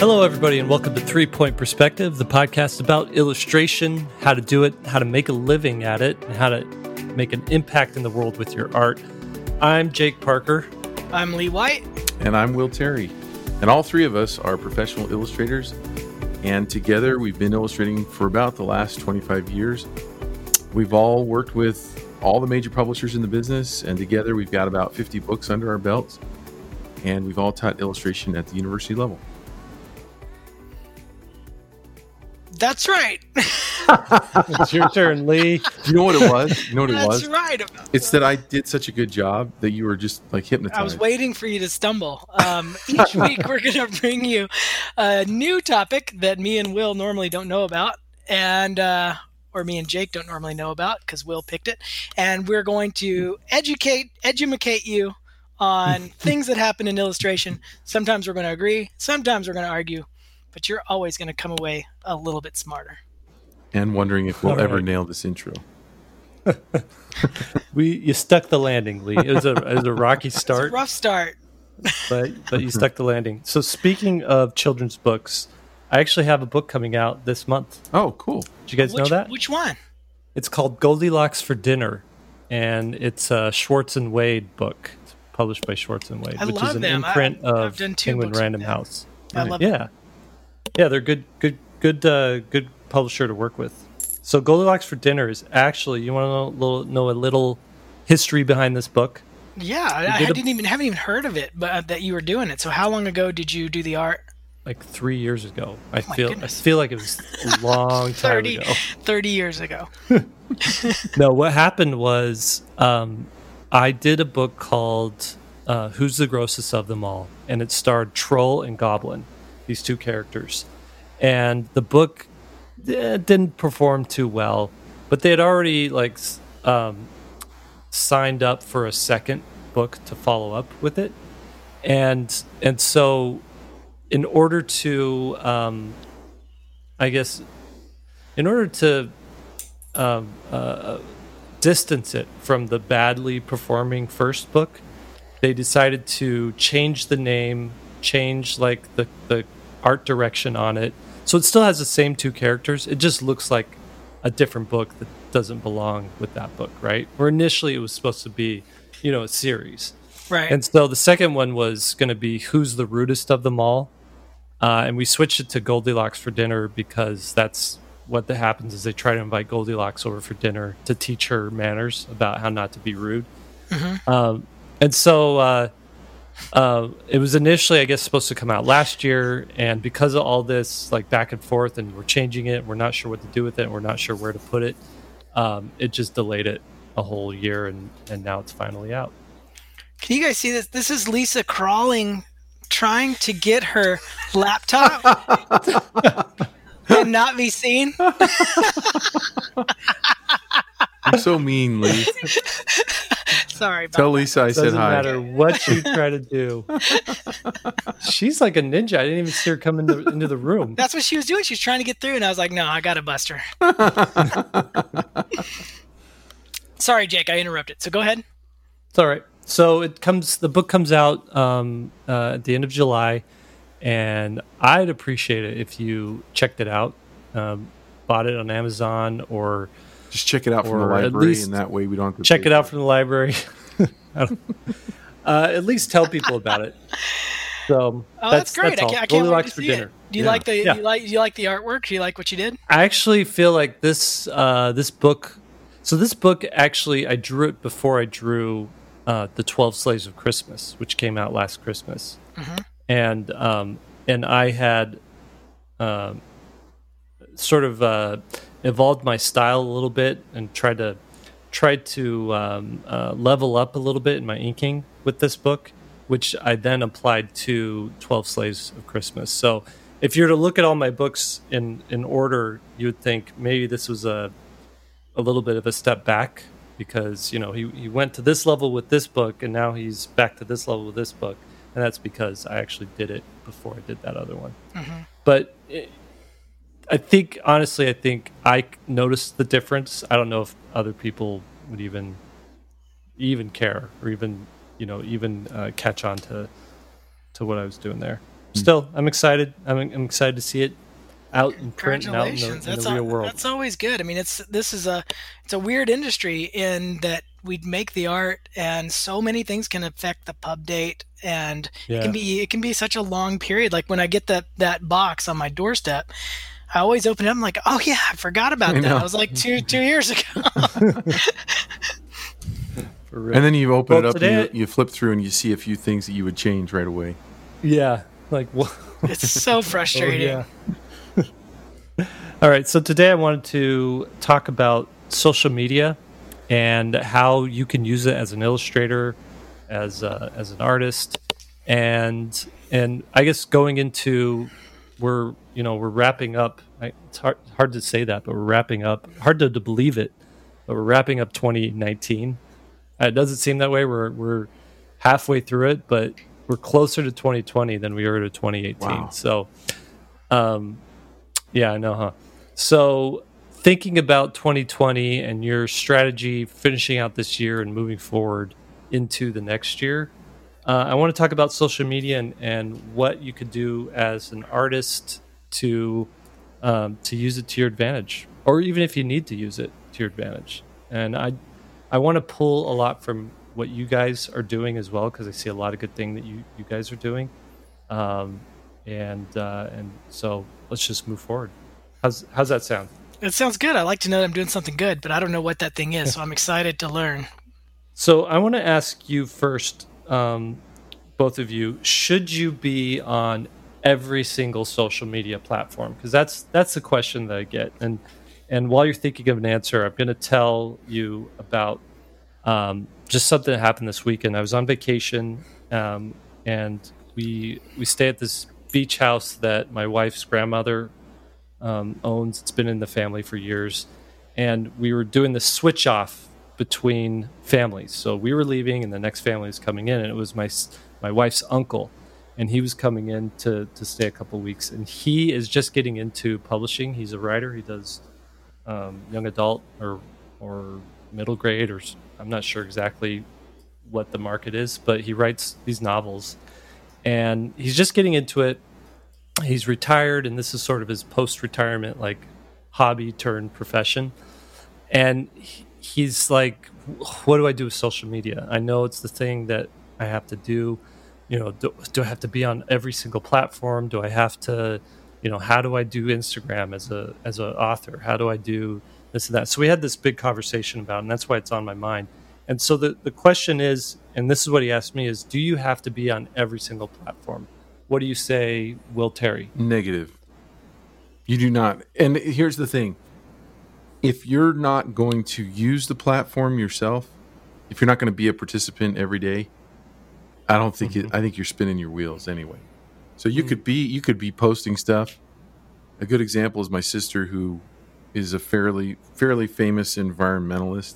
Hello, everybody, and welcome to 3 Point Perspective, the podcast about illustration, how to do it, how to make a living at it, and how to make an impact in the world with your art. I'm Jake Parker. I'm Lee White. And I'm Will Terry. And all three of us are professional illustrators. And together we've been illustrating for about the last 25 years. We've all worked with all the major publishers in the business, and together we've got about 50 books under our belts. And we've all taught illustration at the university level. That's right. It's your turn, Lee. You know what it was? You know what it was? That's right. It's that I did such a good job that you were just like hypnotized. I was waiting for you to stumble. Each week we're going to bring you a new topic that me and Will normally don't know about, and or me and Jake don't normally know about because Will picked it. And we're going to edumacate you on things that happen in illustration. Sometimes we're going to agree. Sometimes we're going to argue. But you're always going to come away a little bit smarter. And wondering if we'll ever nail this intro. You stuck the landing, Lee. It was a rocky start. It's a rough start. but you stuck the landing. So speaking of children's books, I actually have a book coming out this month. Oh, cool. Did you guys know that? Which one? It's called Goldilocks for Dinner, and it's a Schwartz and Wade book. It's published by Schwartz and Wade, which is an imprint of Penguin Random House. I love them. Yeah, they're good publisher to work with. So Goldilocks for Dinner is actually, you want to know a little history behind this book? Yeah, I haven't even heard of it, but that you were doing it. So how long ago did you do the art? Like 3 years ago. I feel like it was a long time ago. 30 years ago. No, what happened was I did a book called Who's the Grossest of Them All? And it starred Troll and Goblin, these two characters. And the book didn't perform too well, but they had already signed up for a second book to follow up with it. And so in order to distance it from the badly performing first book, they decided to change the name, change the art direction on it. So it still has the same two characters. It just looks like a different book that doesn't belong with that book, right? Where initially it was supposed to be, a series. Right. And so the second one was going to be Who's the Rudest of Them All? And we switched it to Goldilocks for Dinner because that's what happens is they try to invite Goldilocks over for dinner to teach her manners about how not to be rude. Mm-hmm. And so it was initially, I guess, supposed to come out last year. And because of all this back and forth and we're changing it, we're not sure what to do with it, and we're not sure where to put it, it just delayed it a whole year, and now it's finally out. Can you guys see this? This is Lisa crawling, trying to get her laptop and not be seen. You're so mean, Lee. Sorry about Tell Lisa I said hi. Doesn't matter what you try to do. She's like a ninja. I didn't even see her come into the room. That's what she was doing. She was trying to get through, and I was like, no, I got to bust her. Sorry, Jake, I interrupted. So go ahead. It's all right. So the book comes out at the end of July, and I'd appreciate it if you checked it out, bought it on Amazon, or just check it out from the library, and that way we don't have to check it out from the library. At least tell people about it. So that's great. That's all. I can't wait to for see dinner. It. Do you like the you like the artwork? Do you like what you did? I actually feel like this book. So this book actually, I drew it before I drew the 12 Slaves of Christmas, which came out last Christmas, and I had sort of evolved my style a little bit and tried to level up a little bit in my inking with this book, which I then applied to 12 Slaves of Christmas. So if you were to look at all my books in order, you would think maybe this was a little bit of a step back, because he went to this level with this book and now he's back to this level with this book, and that's because I actually did it before I did that other one. But I think I noticed the difference. I don't know if other people would even care or even catch on to what I was doing there. still, I'm excited. I'm excited to see it out in print and out in the real world. That's always good. I mean, it's a weird industry in that we'd make the art, and so many things can affect the pub date, and it can be such a long period. Like when I get that box on my doorstep, I always open it up. I'm like, oh yeah, I forgot about that. I was like 2 years ago. And then you open it up, and you flip through, and you see a few things that you would change right away. Yeah, like what? It's so frustrating. Oh, yeah. All right, so today I wanted to talk about social media and how you can use it as an illustrator, as an artist, and I guess going into we're wrapping up. It's hard to say that, but we're wrapping up. Hard to believe it, but we're wrapping up 2019. It doesn't seem that way. We're halfway through it, but we're closer to 2020 than we were to 2018. Wow. So, yeah, I know, huh? So, thinking about 2020 and your strategy finishing out this year and moving forward into the next year, I want to talk about social media and what you could do as an artist to use it to your advantage, or even if you need to use it to your advantage. And I want to pull a lot from what you guys are doing as well, because I see a lot of good thing that you guys are doing, and so let's just move forward. How's that sound? It sounds good. I like to know that I'm doing something good, but I don't know what that thing is, so I'm excited to learn. So I want to ask you first, both of you, should you be on every single social media platform? Because that's the question that I get, and while you're thinking of an answer, I'm going to tell you about just something that happened this weekend. I was on vacation, and we stay at this beach house that my wife's grandmother owns. It's been in the family for years, and we were doing the switch off between families. So we were leaving, and the next family was coming in, and it was my wife's uncle, and he was coming in to stay a couple of weeks, and he is just getting into publishing. He's a writer. He does young adult or middle grade, or I'm not sure exactly what the market is, but he writes these novels, and he's just getting into it. He's retired, and this is sort of his post-retirement like hobby turned profession. And he's like, what do I do with social media? I know it's the thing that I have to do. Do I have to be on every single platform? Do I have to, how do I do Instagram as a author? How do I do this and that? So we had this big conversation about it, and that's why it's on my mind. And so the question is, and this is what he asked me, is do you have to be on every single platform? What do you say, Will Terry? Negative. You do not. And here's the thing. If you're not going to use the platform yourself, if you're not going to be a participant every day, I don't think I think you're spinning your wheels anyway. So you could be posting stuff. A good example is my sister, who is a fairly famous environmentalist.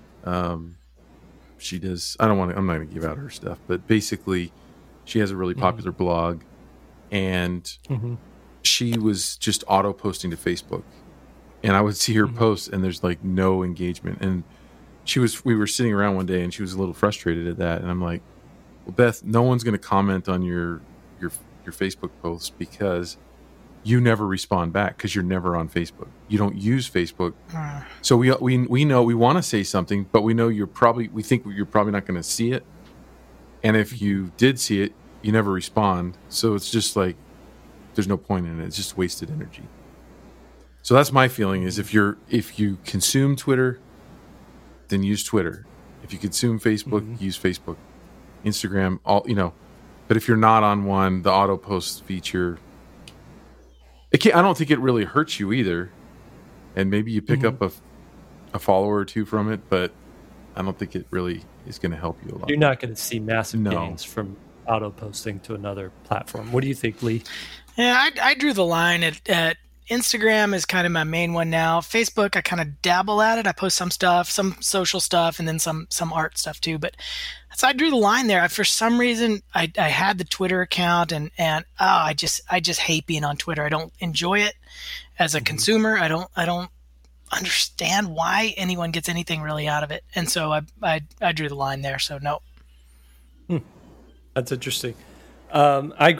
She does. I'm not going to give out her stuff, but basically, she has a really popular blog, and she was just auto posting to Facebook, and I would see her post, and there's like no engagement. And we were sitting around one day, and she was a little frustrated at that, and I'm like, well, Beth, no one's going to comment on your Facebook posts because you never respond back, because you're never on Facebook. You don't use Facebook. So we know we want to say something, but we know we think you're probably not going to see it. And if you did see it, you never respond. So it's just like, there's no point in it. It's just wasted energy. So that's my feeling, is if you consume Twitter, then use Twitter. If you consume Facebook, use Facebook. Instagram, but if you're not on one, the auto post feature, I don't think it really hurts you either. And maybe you pick up a follower or two from it, but I don't think it really is going to help you a lot. You're not going to see massive gains from auto posting to another platform. What do you think, Lee? Yeah, I drew the line at Instagram is kind of my main one now. Facebook, I kind of dabble at it. I post some stuff, some social stuff, and then some art stuff too. But so I drew the line there. For some reason, I had the Twitter account, and I just hate being on Twitter. I don't enjoy it as a consumer. I don't understand why anyone gets anything really out of it, and so I drew the line there. So no. That's interesting. I agree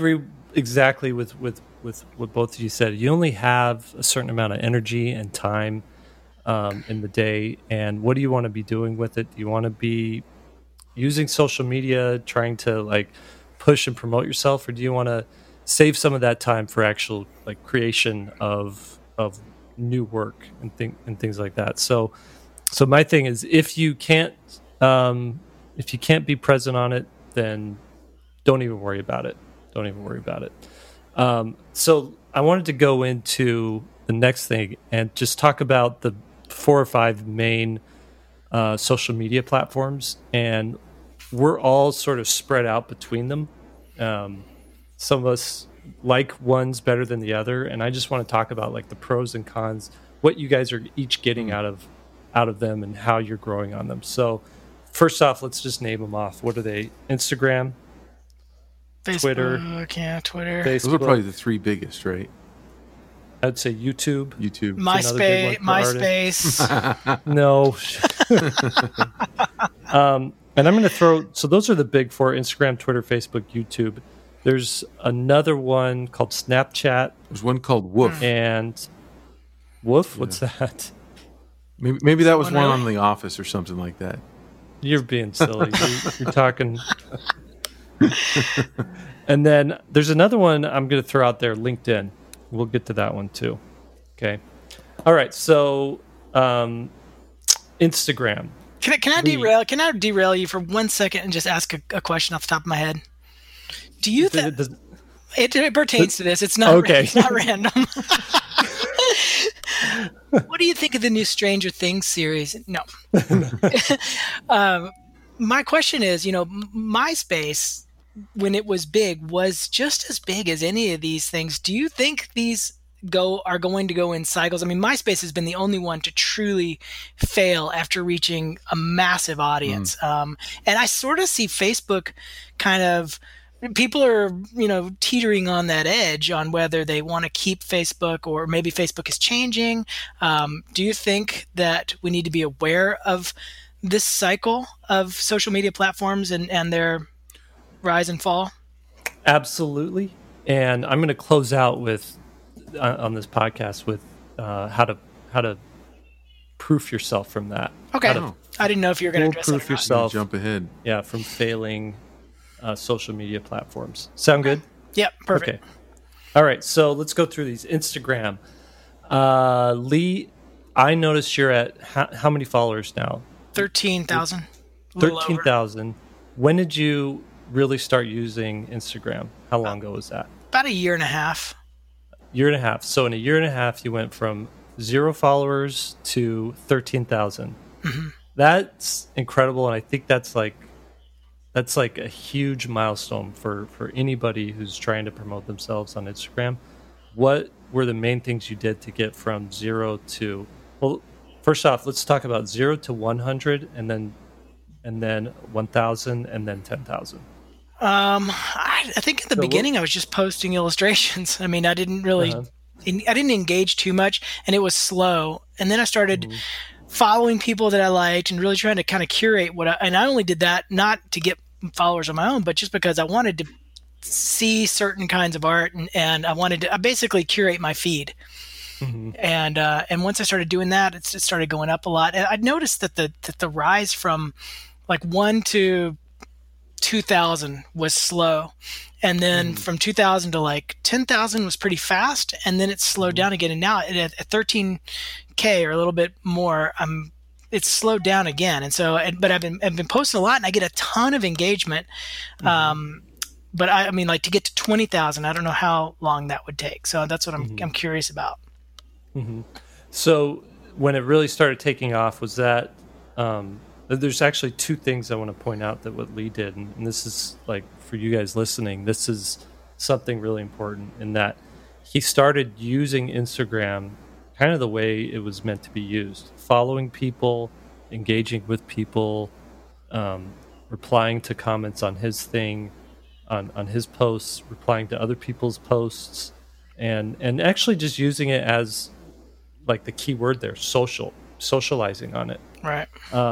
exactly with what both of you said. You only have a certain amount of energy and time in the day, and what do you want to be doing with it? Do you want to be using social media, trying to like push and promote yourself, or do you want to save some of that time for actual like creation of new work and things like that? So my thing is, if you can't be present on it, then don't even worry about it. Don't even worry about it. So I wanted to go into the next thing and just talk about the 4 or 5 main social media platforms, and we're all sort of spread out between them. Some of us like ones better than the other, and I just want to talk about like the pros and cons, what you guys are each getting out of them, and how you're growing on them. So first off, let's just name them off. What are they? Instagram, Facebook, Twitter, Twitter. Facebook. Those are probably the 3 biggest, right? I'd say YouTube. MySpace. No. And I'm going to throw. So those are the big 4: Instagram, Twitter, Facebook, YouTube. There's another one called Snapchat. There's one called Woof. And Woof? What's that? Maybe that was one on The Office or something like that. You're being silly. You're talking. And then there's another one I'm going to throw out there, LinkedIn. We'll get to that one too. Okay. All right. So Instagram. Can I derail you for 1 second and just ask a question off the top of my head? Do you think it pertains to this? It's not okay. It's not random. What do you think of the new Stranger Things series? No. My question is, MySpace, when it was big, was just as big as any of these things. Do you think these are going to go in cycles? I mean, MySpace has been the only one to truly fail after reaching a massive audience. And I sort of see Facebook kind of, people are, teetering on that edge on whether they want to keep Facebook, or maybe Facebook is changing. Do you think that we need to be aware of this cycle of social media platforms and their rise and fall? Absolutely. And I'm going to close out with on this podcast with how to proof yourself from that. Okay. I didn't know if you were going to address proof that or not. yourself. Jump ahead. Yeah, from failing social media platforms. Sound good? Yep, perfect. Okay. All right, so let's go through these. Instagram. Lee, I noticed you're at how many followers now? 13,000. 13,000. When did you really start using Instagram? How long ago was that? About a year and a half. Year and a half. So in a year and a half, you went from 0 followers to 13,000. Mm-hmm. That's incredible, and I think that's like a huge milestone for anybody who's trying to promote themselves on Instagram. What were the main things you did to get from 0 to? Well, first off, let's talk about 0 to 100, and then 1,000, and then 10,000. I think in the beginning I was just posting illustrations. I mean, I didn't really, I didn't engage too much, and it was slow. And then I started following people that I liked and really trying to kind of curate and I only did that not to get followers on my own, but just because I wanted to see certain kinds of art, and I basically curate my feed. Mm-hmm. And once I started doing that, it started going up a lot. And I noticed that the rise from like 1 to 2,000 was slow, and then from 2,000 to like 10,000 was pretty fast, and then it slowed down again. And now at 13K or a little bit more, it's slowed down again. And so, but I've been posting a lot, and I get a ton of engagement. But I mean, like to get to 20,000, I don't know how long that would take. So that's what I'm curious about. Mm-hmm. So when it really started taking off, was that there's actually 2 things I want to point out that what Lee did, and this is like for you guys listening, this is something really important in that he started using Instagram kind of the way it was meant to be used, following people, engaging with people, replying to comments on his thing, on his posts, replying to other people's posts, and actually just using it as like the key word there, socializing on it. Right.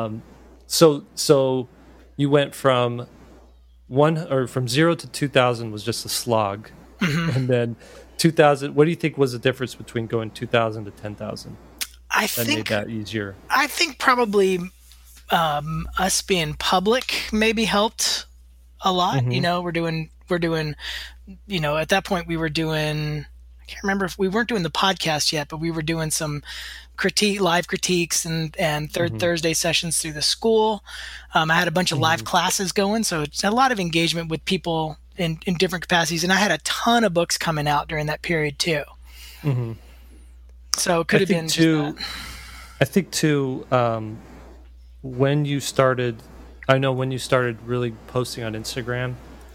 So you went from 0 to 2,000 was just a slog, And then 2,000. What do you think was the difference between going 2,000 to 10,000? I That made that easier. I think probably us being public maybe helped a lot. Mhm. You know, we're doing, you know, at that point we were doing, I can't remember if we weren't doing the podcast yet, but we were doing some live critiques and third Thursday sessions through the school. I had a bunch of live classes going, so it's a lot of engagement with people in different capacities. And I had a ton of books coming out during that period too. Mm-hmm. So it could have been too. I think too. When you started, I know when you started really posting on Instagram,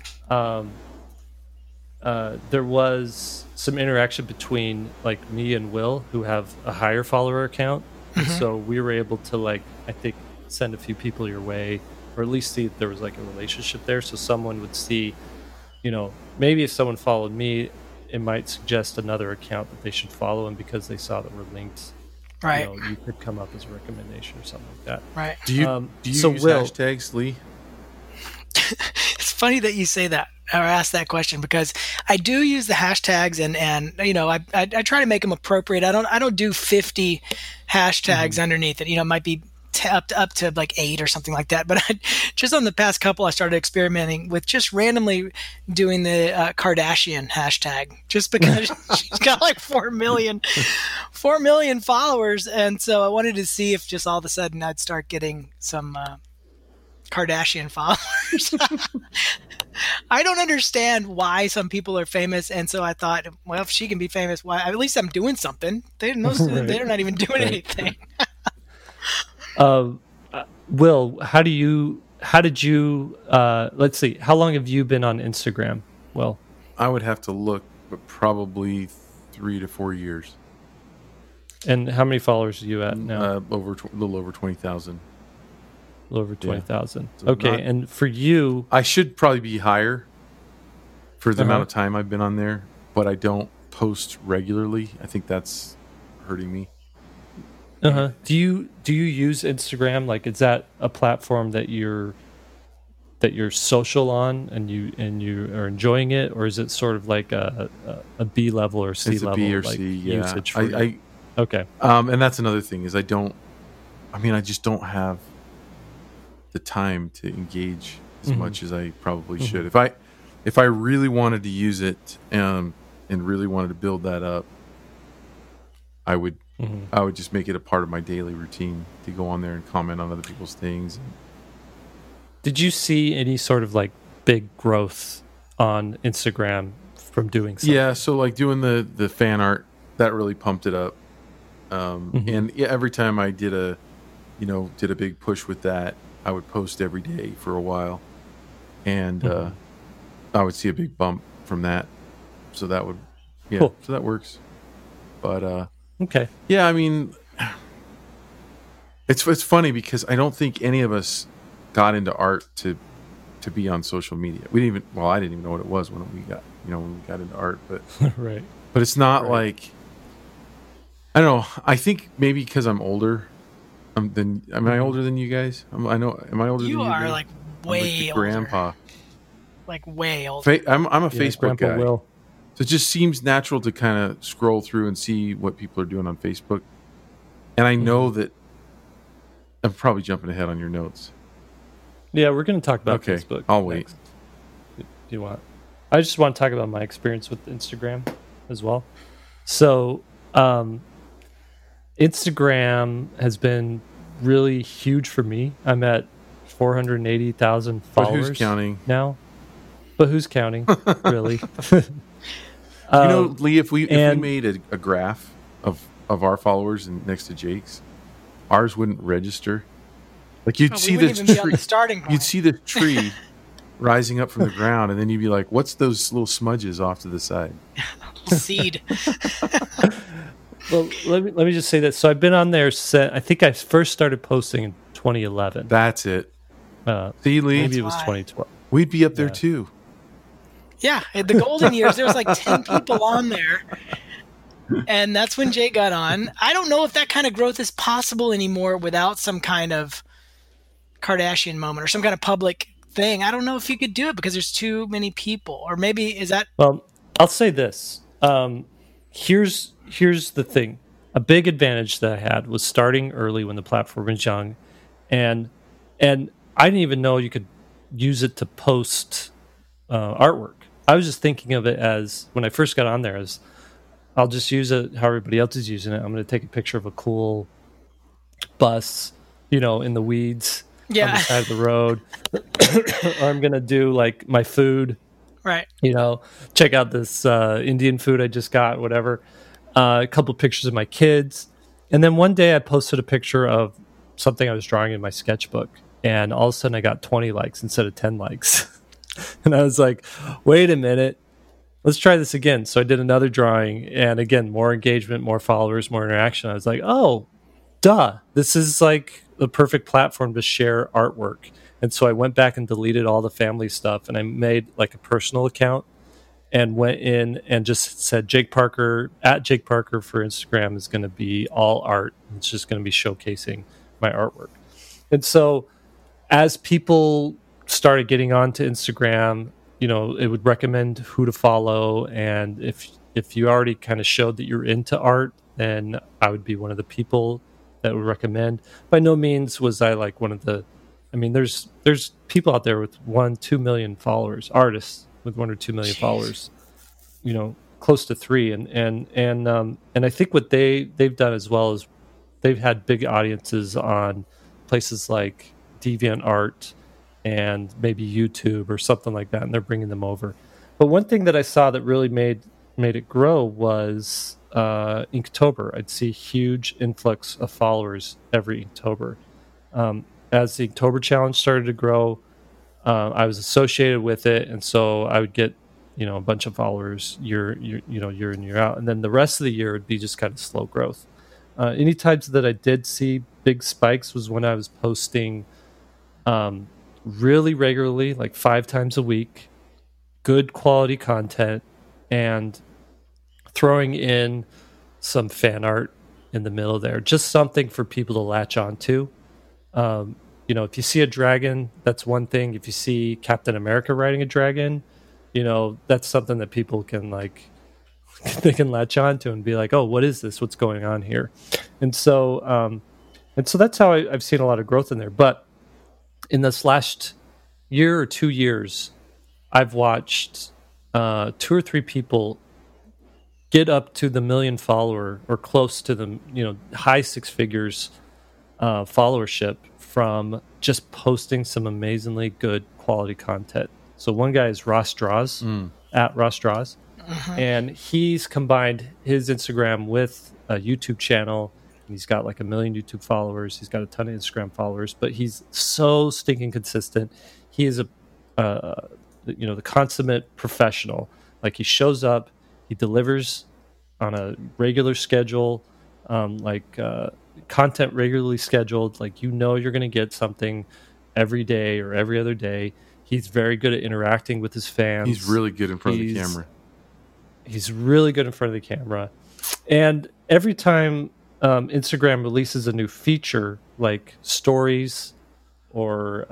there was some interaction between like me and Will, who have a higher follower account. So we were able to, like, I think, send a few people your way, or at least see if there was like a relationship there. So someone would see, you know, maybe if someone followed me, it might suggest another account that they should follow, and because they saw that we're linked, right. You know, you could come up as a recommendation or something like that. Right. Do you use hashtags, Lee? It's funny that you say that or ask that question, because I do use the hashtags, and you know, I try to make them appropriate. I don't do 50 hashtags underneath it. You know, it might be up to like 8 or something like that. But just on the past couple, I started experimenting with just randomly doing the Kardashian hashtag, just because she's got like 4 million followers, and so I wanted to see if just all of a sudden I'd start getting some Kardashian followers. I don't understand why some people are famous, and so I thought, well, if she can be famous, why? At least I'm doing something. They're not even doing anything. Will, how did you? Let's see. How long have you been on Instagram? Well, I would have to look, but probably 3 to 4 years. And how many followers are you at now? A little over 20,000. A little over 20,000. So okay, and for you, I should probably be higher for the amount of time I've been on there, but I don't post regularly. I think that's hurting me. Do you use Instagram? Like, is that a platform that you're social on, and you are enjoying it, or is it sort of like a B level or C level? It's a B or like C, yeah. Usage for you? Okay. And that's another thing is I just don't have the time to engage as much as I probably should. If I really wanted to use it and really wanted to build that up, I would just make it a part of my daily routine to go on there and comment on other people's things. Did you see any sort of like big growth on Instagram from doing something? Yeah, so like doing the fan art, that really pumped it up. And yeah, every time I did a big push with that, I would post every day for a while, and I would see a big bump from that. So that would, so that works. But okay, yeah, I mean, it's funny because I don't think any of us got into art to be on social media. I didn't even know what it was when we got into art, but right. But it's not like, I don't know. I think maybe because I'm older. Am I older than you guys? Am I older than you? You are guys? like way like older. Grandpa. Like way older. I'm a Facebook Grandpa guy. Will. So it just seems natural to kind of scroll through and see what people are doing on Facebook. And I know that I'm probably jumping ahead on your notes. Yeah, we're going to talk about Okay, Facebook. I'll wait. next. Do you want? I just want to talk about my experience with Instagram as well. So, Instagram has been really huge for me. I'm at 480,000 followers. But who's counting now? But who's counting? Really? Lee, if we made a graph of our followers and next to Jake's, ours wouldn't register. Like you'd see this tree, the starting point. you'd see the tree rising up from the ground, and then you'd be like, "What's those little smudges off to the side?" Seed. Well, let me just say this. So I've been on there since, I think I first started posting in 2011. That's it. See, Lee, Maybe it was 2012. We'd be up there too. Yeah, in the golden years, there was like 10 people on there. And that's when Jay got on. I don't know if that kind of growth is possible anymore without some kind of Kardashian moment or some kind of public thing. I don't know if you could do it because there's too many people. Or maybe is that... Well, I'll say this. Here's the thing. A big advantage that I had was starting early when the platform was young, and I didn't even know you could use it to post artwork. I was just thinking of it as, when I first got on there, as I'll just use it how everybody else is using it. I'm going to take a picture of a cool bus, in the weeds on the side of the road, or I'm going to do like my food. Right. Check out this Indian food I just got, whatever. A couple pictures of my kids. And then one day I posted a picture of something I was drawing in my sketchbook. And all of a sudden I got 20 likes instead of 10 likes. And I was like, wait a minute, let's try this again. So I did another drawing. And again, more engagement, more followers, more interaction. I was like, oh, duh. This is like the perfect platform to share artwork. And so I went back and deleted all the family stuff. And I made like a personal account and went in and just said Jake Parker, at Jake Parker for Instagram is going to be all art. It's just going to be showcasing my artwork. And so as people started getting onto Instagram, it would recommend who to follow. And if you already kind of showed that you're into art, then I would be one of the people that would recommend. By no means was I like one of the, there's people out there with 1-2 million followers, artists with 1 or 2 million followers, close to 3. And I think what they've done as well is they've had big audiences on places like DeviantArt and maybe YouTube or something like that, and they're bringing them over. But one thing that I saw that really made it grow was Inktober. I'd see a huge influx of followers every Inktober. As the Inktober challenge started to grow, I was associated with it, and so I would get a bunch of followers year in, year out, and then the rest of the year would be just kind of slow growth. Any times that I did see big spikes was when I was posting really regularly, like 5 times a week, good quality content, and throwing in some fan art in the middle there, just something for people to latch on to. If you see a dragon, that's one thing. If you see Captain America riding a dragon, that's something that people can they can latch on to and be like, oh, what is this? What's going on here? And so that's how I've seen a lot of growth in there. But in this last year or 2 years, I've watched 2 or 3 people get up to the 1 million follower or close to the high 6 figures followership from just posting some amazingly good quality content. So one guy is Ross Draws, at Ross Draws, and he's combined his Instagram with a YouTube channel. He's got like 1 million YouTube followers. He's got a ton of Instagram followers, but he's so stinking consistent. He is the consummate professional. Like, he shows up, he delivers on a regular schedule, content regularly scheduled. Like, you're going to get something every day or every other day. He's very good at interacting with his fans. He's really good in front of the camera. He's really good in front of the camera. And every time Instagram releases a new feature like stories or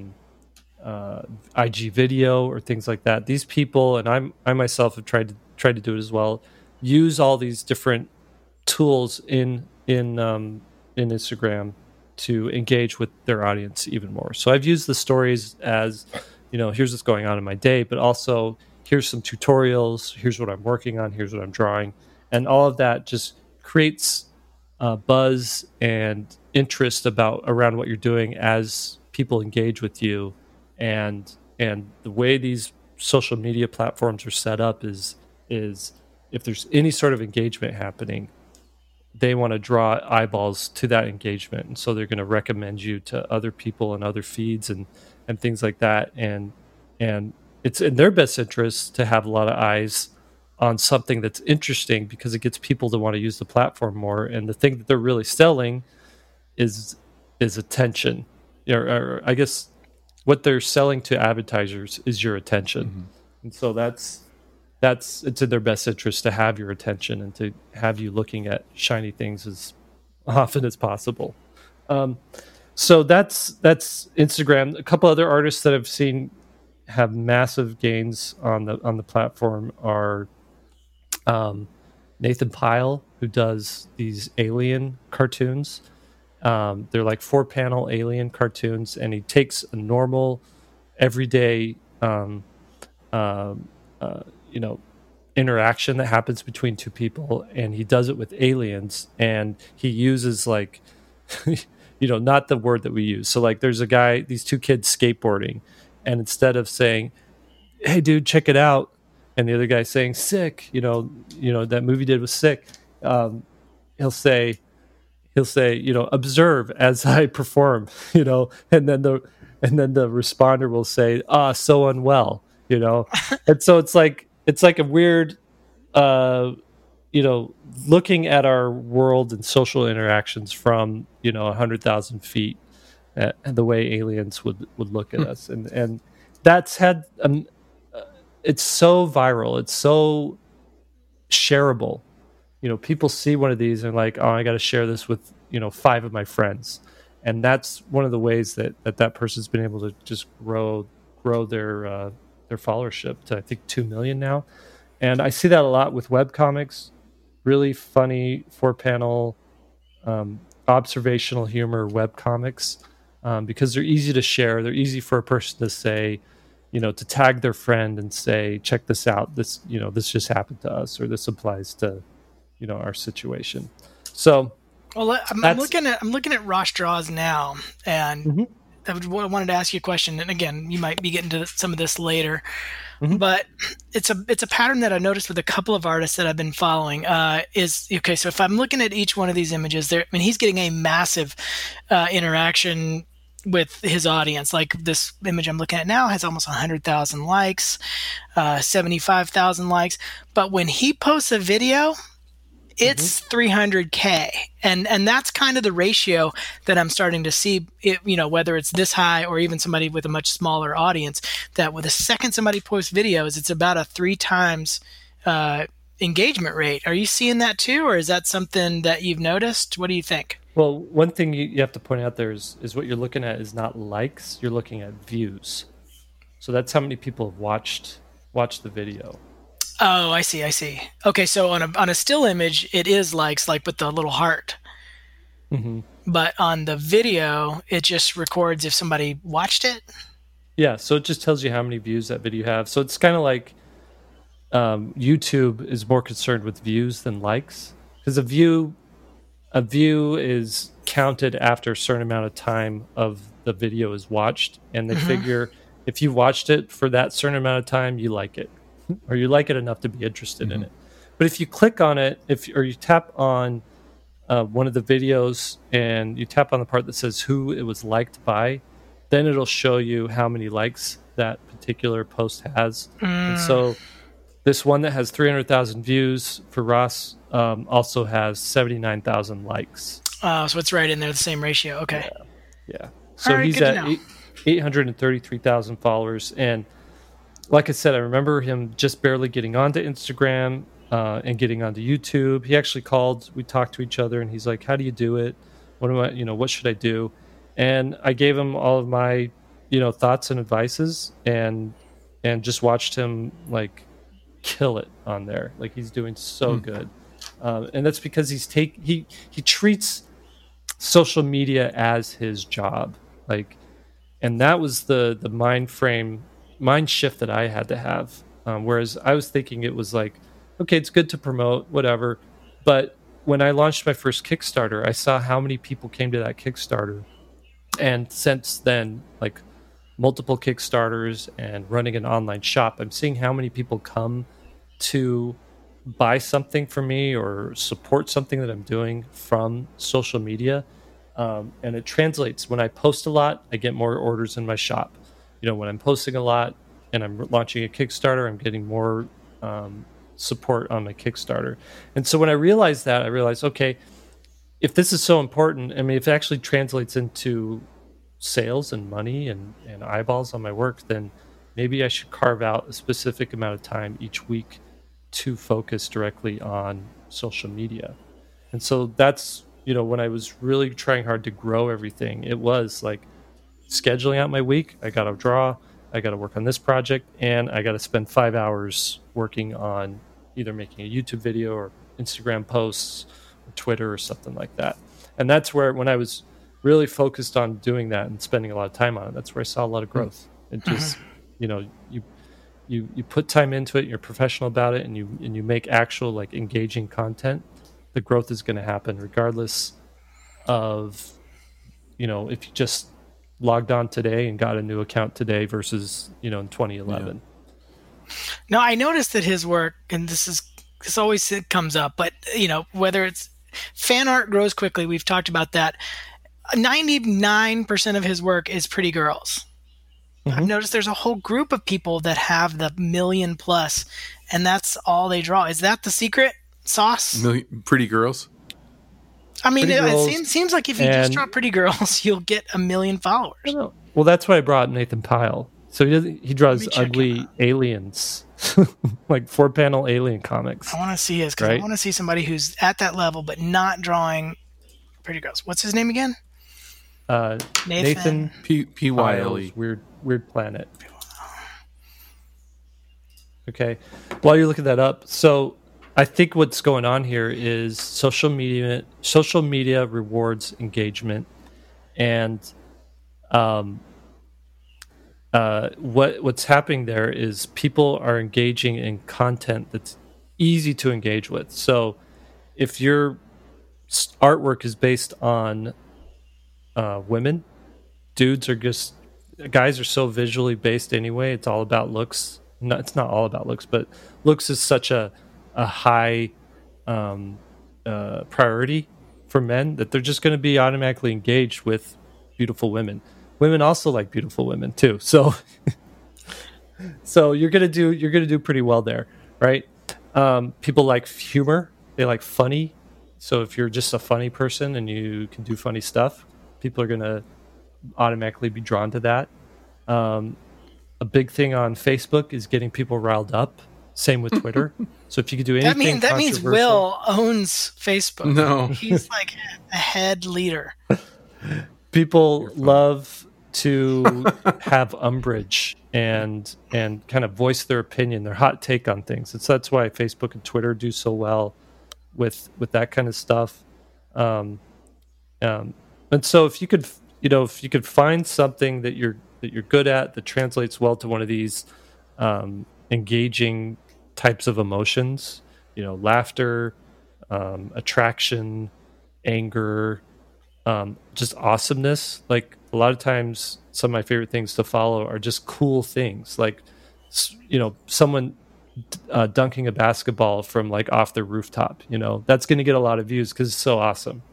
IG video or things like that, these people, and I myself have tried to do it as well, use all these different tools in Instagram to engage with their audience even more. So I've used the stories as, here's what's going on in my day, but also here's some tutorials, here's what I'm working on, here's what I'm drawing. And all of that just creates buzz and interest around what you're doing as people engage with you. And the way these social media platforms are set up is if there's any sort of engagement happening, they want to draw eyeballs to that engagement. And so they're going to recommend you to other people and other feeds and things like that. And it's in their best interest to have a lot of eyes on something that's interesting, because it gets people to want to use the platform more. And the thing that they're really selling is attention. Or I guess what they're selling to advertisers is your attention. Mm-hmm. And so it's in their best interest to have your attention and to have you looking at shiny things as often as possible. So that's Instagram. A couple other artists that I've seen have massive gains on the platform are Nathan Pyle, who does these alien cartoons. They're like 4-panel alien cartoons, and he takes a normal, everyday, interaction that happens between two people, and he does it with aliens, and he uses like, not the word that we use. So like, there's these two kids skateboarding, and instead of saying, "Hey, dude, check it out," and the other guy saying "sick," that movie did was sick. He'll say, "Observe as I perform," and then the responder will say, "so unwell," and so it's like a weird, looking at our world and social interactions from 100,000 feet, and the way aliens would look at us, and that's had it's so viral, it's so shareable. People see one of these and like, oh, I got to share this with 5 of my friends, and that's one of the ways that person's been able to just grow their followership to, I think, 2 million now. And I see that a lot with webcomics, really funny 4-panel observational humor webcomics, because they're easy to share. They're easy for a person to say, to tag their friend and say, check this out. This just happened to us, or this applies to our situation. So, well, I'm looking at Rosh Draws now, and I wanted to ask you a question. And again, you might be getting to some of this later, but it's a pattern that I noticed with a couple of artists that I've been following. So if I'm looking at each one of these images, he's getting a massive interaction with his audience. Like this image I'm looking at now has almost 100,000 likes, 75,000 likes. But when he posts a video, it's 300K, and that's kind of the ratio that I'm starting to see. Whether it's this high or even somebody with a much smaller audience, that with the second somebody posts videos, it's about a 3 times engagement rate. Are you seeing that too, or is that something that you've noticed? What do you think? Well, one thing you have to point out there is what you're looking at is not likes. You're looking at views. So that's how many people have watched the video. Oh, I see. Okay, so on a still image, it is likes, like with the little heart. But on the video, it just records if somebody watched it? Yeah, so it just tells you how many views that video have. So it's kind of like YouTube is more concerned with views than likes, because a view is counted after a certain amount of time of the video is watched, and they figure if you watched it for that certain amount of time, you like it. Or you like it enough to be interested in it. But if you click on it, or you tap on one of the videos and you tap on the part that says who it was liked by, then it'll show you how many likes that particular post has. And so this one that has 300,000 views for Ross also has 79,000 likes. So it's right in there, the same ratio. Okay. Yeah. So he's at 833,000 followers, and like I said, I remember him just barely getting onto Instagram and getting onto YouTube. He actually called. We talked to each other, and he's like, "How do you do it? What should I do?" And I gave him all of my, thoughts and advices, and just watched him like kill it on there. Like, he's doing so good, and that's because he treats social media as his job. Like, and that was the mind shift that I had to have. Whereas I was thinking it was like, okay, it's good to promote, whatever. But when I launched my first Kickstarter, I saw how many people came to that Kickstarter. And since then, like multiple Kickstarters and running an online shop, I'm seeing how many people come to buy something from me or support something that I'm doing from social media. And it translates. When I post a lot, I get more orders in my shop. When I'm posting a lot and I'm launching a Kickstarter, I'm getting more support on my Kickstarter. And so when I realized that, okay, if this is so important, if it actually translates into sales and money and eyeballs on my work, then maybe I should carve out a specific amount of time each week to focus directly on social media. And so that's, when I was really trying hard to grow everything, it was like, scheduling out my week. I got to draw, I got to work on this project, and I got to spend 5 hours working on either making a YouTube video or Instagram posts or Twitter or something like that. And that's where, when I was really focused on doing that and spending a lot of time on it, that's where I saw a lot of growth. It just, you put time into it, you're professional about it, and you make actual like engaging content, the growth is going to happen regardless of, if you just logged on today and got a new account today versus, in 2011. Yeah. Now, I noticed that his work, and this always comes up, but whether it's fan art grows quickly, we've talked about that. 99% of his work is pretty girls. Mm-hmm. I've noticed there's a whole group of people that have the 1 million plus, and that's all they draw. Is that the secret sauce? Pretty girls? I mean, it seems like if you just draw pretty girls, you'll get 1 million followers. Well, that's why I brought Nathan Pyle. So he draws ugly aliens, like 4-panel alien comics. I want to see his, because I want to see somebody who's at that level but not drawing pretty girls. What's his name again? Nathan Pyle. Weird Planet. Okay, while you're looking that up, so I think what's going on here is social media rewards engagement, and what's happening there is people are engaging in content that's easy to engage with. So if your artwork is based on women, guys are so visually based anyway. It's all about looks. No, it's not all about looks, but looks is such a high priority for men that they're just going to be automatically engaged with beautiful women. Women also like beautiful women too. So you're gonna do pretty well there, right? People like humor. They like funny. So if you're just a funny person and you can do funny stuff, people are gonna automatically be drawn to that. A big thing on Facebook is getting people riled up. Same with Twitter. So if you could do anything, that means Will owns Facebook. No, he's like a head leader. People love to have umbrage and kind of voice their opinion, their hot take on things. That's why Facebook and Twitter do so well with that kind of stuff. And so if you could find something that you're good at that translates well to one of these engaging types of emotions, laughter, attraction, anger, just awesomeness. Like a lot of times, some of my favorite things to follow are just cool things, like someone dunking a basketball from like off the rooftop. That's going to get a lot of views because it's so awesome.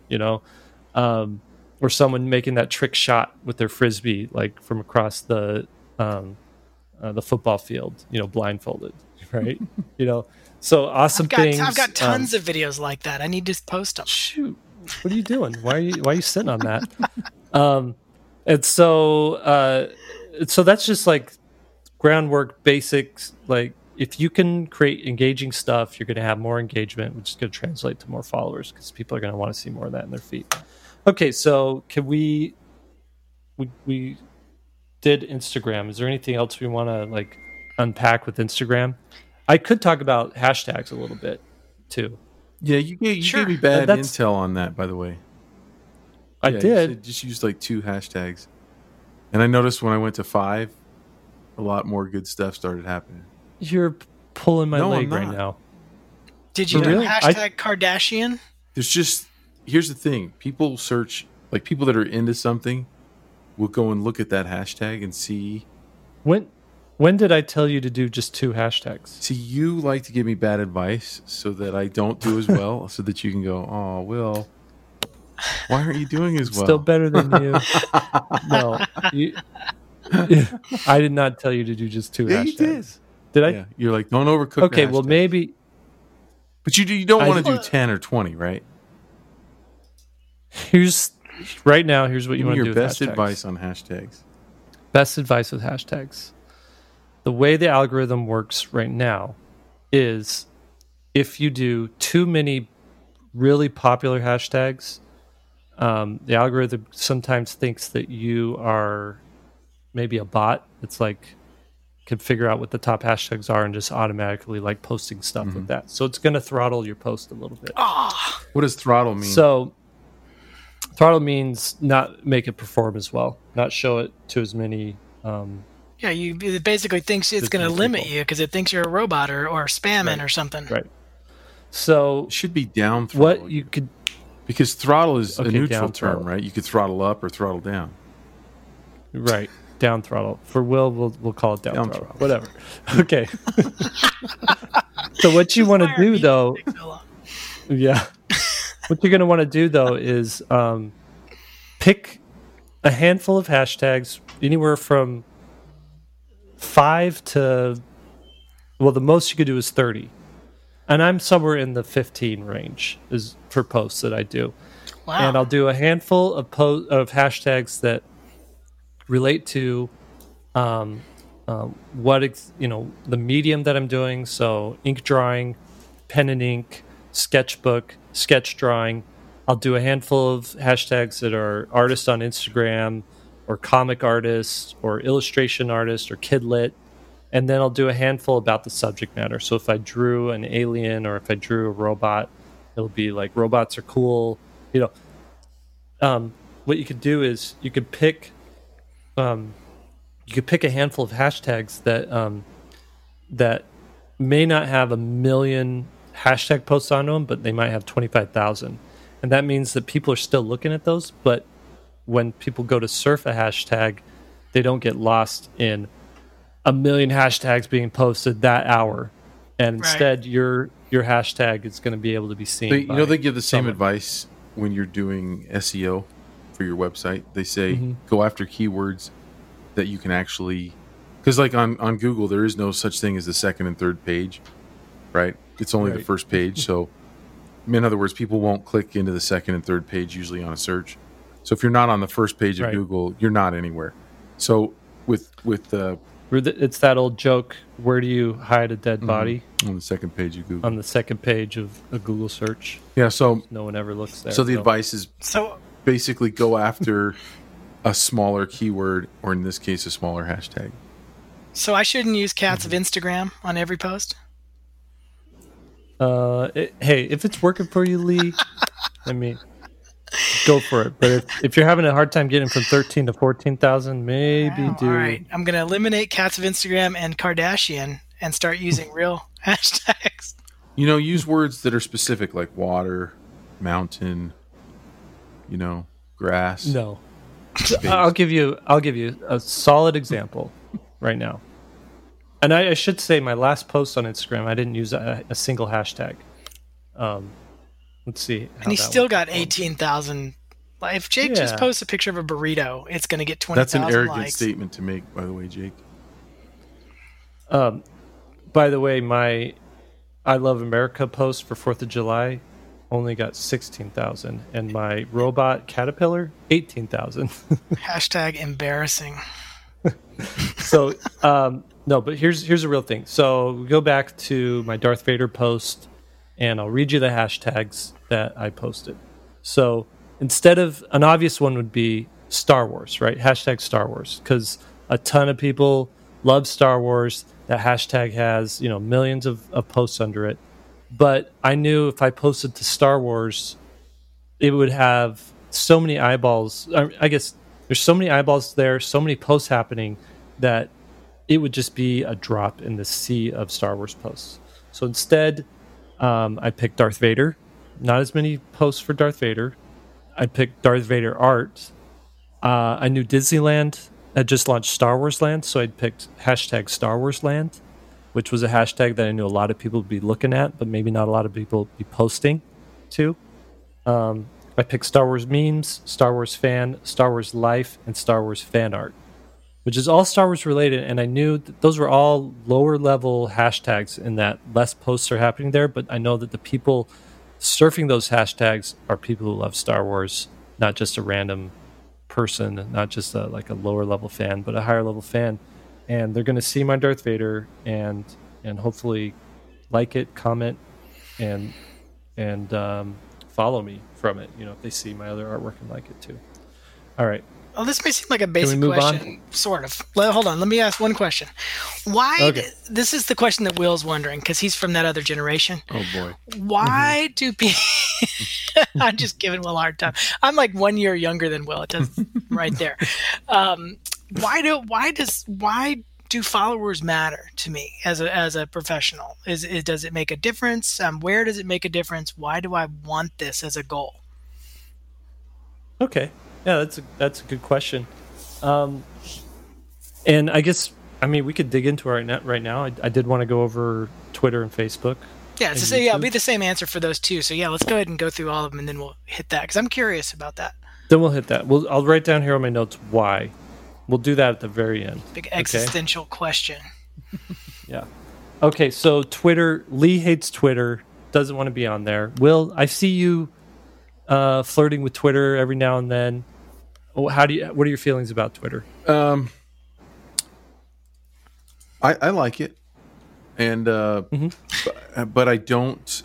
Or someone making that trick shot with their frisbee, like from across the football field, blindfolded, right? So awesome things. I've got tons of videos like that. I need to post them. Shoot, what are you doing? Why are you sitting on that? And so that's just like groundwork basics. Like if you can create engaging stuff, you're going to have more engagement, which is going to translate to more followers because people are going to want to see more of that in their feed. Okay, so can we did Instagram. Is there anything else we want to like unpack with Instagram? I could talk about hashtags a little bit too. Yeah, you gave me bad intel on that, by the way. I did. Just use like 2 hashtags. And I noticed when I went to 5, a lot more good stuff started happening. You're pulling my leg right now. Did you do hashtag Kardashian? Here's the thing. People search, like people that are into something will go and look at that hashtag and see. When did I tell you to do just 2 hashtags? See, you like to give me bad advice so that I don't do as well, so that you can go, oh, Will, why aren't you doing as well? Still better than you. No. I did not tell you to do just 2 hashtags. You did I? Yeah. You're like, don't overcook. Okay, well, maybe. But you don't want to do 10 or 20, right? Here's what you want to do with your best hashtags. Advice on hashtags. Best advice with hashtags. The way the algorithm works right now is if you do too many really popular hashtags, the algorithm sometimes thinks that you are maybe a bot that's like can figure out what the top hashtags are and just automatically like posting stuff with that. So it's going to throttle your post a little bit. What does throttle mean? So throttle means not make it perform as well, not show it to as many. It basically thinks it's going to limit you because it thinks you're a robot or spamming or something. Right. So it should be down throttle. What you could, because throttle is a neutral term, throttle. right? You could throttle up or throttle down. Right. Down throttle. For Will, we'll call it down throttle. Whatever. Okay. So what you want to do though, what you're going to want to do though is pick a handful of hashtags, anywhere from 5 to, well, the most you could do is 30. And I'm somewhere in the 15 range is for posts that I do. Wow. And I'll do a handful of hashtags that relate to the medium that I'm doing. So ink drawing, pen and ink, sketchbook, sketch drawing. I'll do a handful of hashtags that are artists on Instagram or comic artists or illustration artists or kidlit. And then I'll do a handful about the subject matter. So if I drew an alien or if I drew a robot, it'll be like robots are cool. What you could do is you could pick a handful of hashtags that may not have 1 million hashtag posts on them, but they might have 25,000. And that means that people are still looking at those, but when people go to surf a hashtag, they don't get lost in 1 million hashtags being posted that hour. And instead, your hashtag is going to be able to be seen. They give the same advice when you're doing SEO for your website. They say go after keywords that you can actually, because like on Google, there is no such thing as the second and third page, right? It's only the first page. So in other words, people won't click into the second and third page usually on a search. So if you're not on the first page of Google, you're not anywhere. So with it's that old joke, where do you hide a dead body? On the second page of Google. On the second page of a Google search. Yeah, so no one ever looks there. So the advice is basically go after a smaller keyword, or in this case, a smaller hashtag. So I shouldn't use Cats of Instagram on every post? Hey, if it's working for you, Lee, I mean, go for it. But if you're having a hard time getting from 13 to 14,000, maybe do. All right, I'm going to eliminate Cats of Instagram and Kardashian and start using real hashtags. Use words that are specific, like water, mountain, grass. No. I'll give you a solid example right now. And I should say my last post on Instagram, I didn't use a single hashtag. Let's see. And he still got 18,000. If Jake just posts a picture of a burrito, it's going to get 20,000 likes. That's an arrogant statement to make, by the way, Jake. By the way, my I Love America post for 4th of July only got 16,000. And my robot caterpillar, 18,000. Hashtag embarrassing. So, no, but here's a real thing. So we go back to my Darth Vader post, and I'll read you the hashtags that I posted. So instead of an obvious one would be Star Wars, right? Hashtag Star Wars, because a ton of people love Star Wars. That hashtag has millions of posts under it. But I knew if I posted to Star Wars, it would have so many eyeballs. I guess there's so many eyeballs there, so many posts happening that it would just be a drop in the sea of Star Wars posts. So instead, I picked Darth Vader. Not as many posts for Darth Vader. I picked Darth Vader art. I knew Disneyland had just launched Star Wars Land, so I picked hashtag Star Wars Land, which was a hashtag that I knew a lot of people would be looking at, but maybe not a lot of people would be posting to. I picked Star Wars memes, Star Wars fan, Star Wars life, and Star Wars fan art, which is all Star Wars related. And I knew that those were all lower level hashtags and that less posts are happening there. But I know that the people surfing those hashtags are people who love Star Wars, not just a random person, not just a lower level fan, but a higher level fan. And they're going to see my Darth Vader and hopefully like it, comment, and follow me from it. If they see my other artwork and like it too. All right. Well, this may seem like a basic move on? question, sort of. Hold on, let me ask one question. Why? Okay. This is the question that Will's wondering because he's from that other generation. Oh boy. Why do people? I'm just giving Will a hard time. I'm like 1 year younger than Will. It does right there. Why do followers matter to me as a professional? Does it make a difference? Where does it make a difference? Why do I want this as a goal? Okay. Yeah, that's a good question. And I guess, we could dig into it right now. I did want to go over Twitter and Facebook. Yeah, it'll be the same answer for those two. So yeah, let's go ahead and go through all of them, and then we'll hit that because I'm curious about that. Then we'll hit that. I'll write down here on my notes why. We'll do that at the very end. Big existential question. Yeah. Okay, so Twitter. Lee hates Twitter. Doesn't want to be on there. Will, I see you flirting with Twitter every now and then. What are your feelings about Twitter? I like it, and but I don't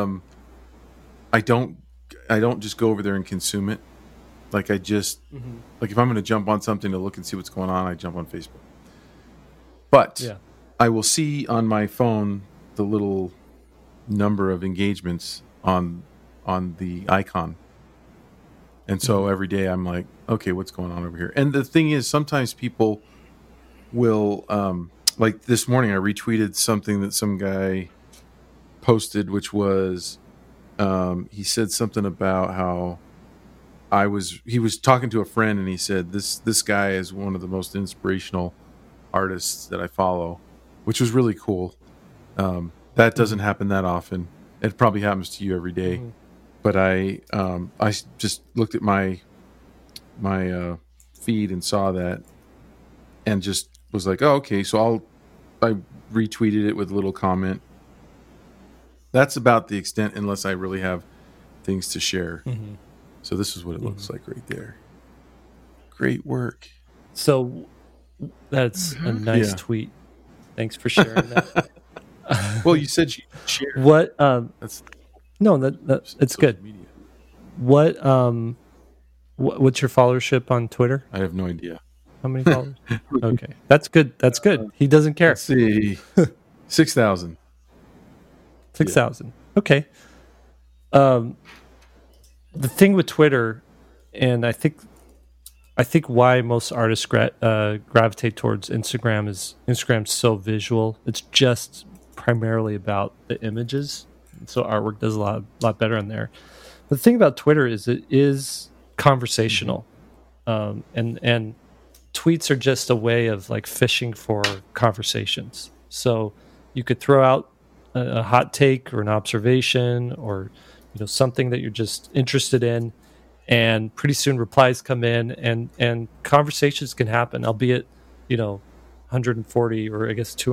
just go over there and consume it. Like I just like if I'm going to jump on something to look and see what's going on, I jump on Facebook. But I will see on my phone the little number of engagements on the icon. And so every day I'm like, okay, what's going on over here? And the thing is, sometimes people will, like this morning, I retweeted something that some guy posted, which was, he said something about how he was talking to a friend, and he said, this guy is one of the most inspirational artists that I follow, which was really cool. That doesn't happen that often. It probably happens to you every day. But I just looked at my feed and saw that, and just was like, oh, okay. So I retweeted it with a little comment. That's about the extent, unless I really have things to share. So this is what it looks like right there. Great work. So that's a nice tweet. Thanks for sharing that. Well, you said you shared. What? That's. No, it's good. Media. What's your followership on Twitter? I have no idea. How many followers? Okay, that's good. That's good. He doesn't care. Let's see, 6,000. 6,000. Okay. The thing with Twitter, and I think why most artists gravitate towards Instagram is Instagram's so visual. It's just primarily about the images. So artwork does a lot better on there. The thing about Twitter is it is conversational, and tweets are just a way of like fishing for conversations. So you could throw out a hot take or an observation or something that you're just interested in, and pretty soon replies come in and conversations can happen, albeit 140 or I guess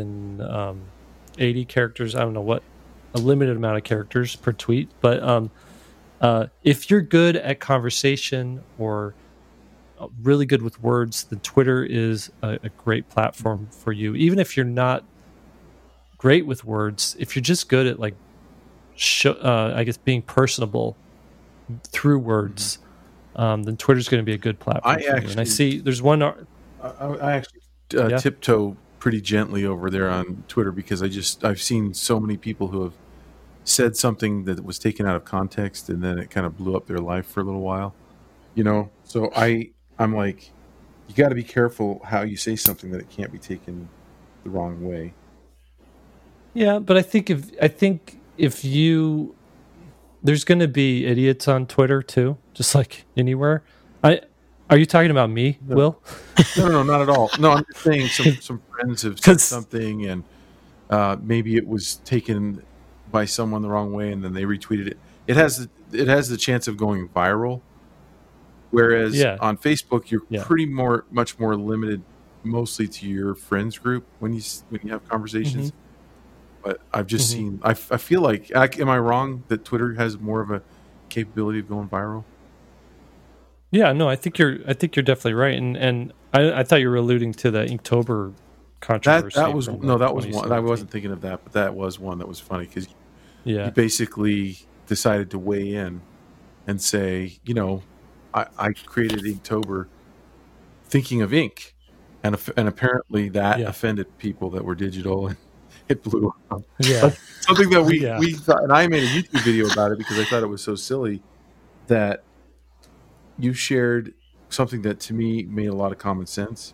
280 characters. I don't know what. A limited amount of characters per tweet, but if you're good at conversation or really good with words, then Twitter is a great platform for you. Even if you're not great with words, if you're just good at like, I guess being personable through words, then Twitter's going to be a good platform for you. And I see there's one. I actually tiptoe pretty gently over there on Twitter because I've seen so many people who have said something that was taken out of context and then it kind of blew up their life for a little while, so I'm like, you got to be careful how you say something that it can't be taken the wrong way. Yeah, but I think if you, there's going to be idiots on Twitter too, just like anywhere. Are you talking about me, No. Will? No, not at all. No, I'm just saying some friends have said something and maybe it was taken by someone the wrong way and then they retweeted it. It has the chance of going viral. Whereas on Facebook, you're much more limited, mostly to your friends group when you have conversations. But I've just seen. I feel like. Am I wrong that Twitter has more of a capability of going viral? Yeah, no, I think you're definitely right, and I thought you were alluding to the Inktober controversy. That was one. I wasn't thinking of that, but that was one that was funny because you basically decided to weigh in and say, I created Inktober thinking of ink, and apparently that Yeah. offended people that were digital, and it blew up. Yeah. Something that Yeah. we thought, and I made a YouTube video about it because I thought it was so silly that you shared something that to me made a lot of common sense,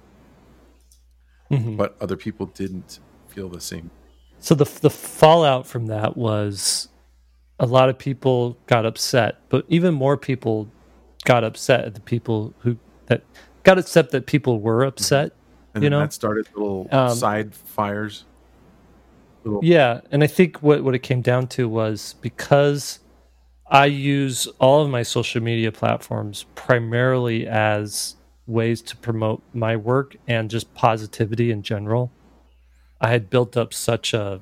Mhm. but other people didn't feel the same. So the fallout from that was a lot of people got upset, but even more people got upset at the people that got upset that people were upset. And You then know? that started little side fires. Yeah, and I think what it came down to was because I use all of my social media platforms primarily as ways to promote my work and just positivity in general. I had built up such an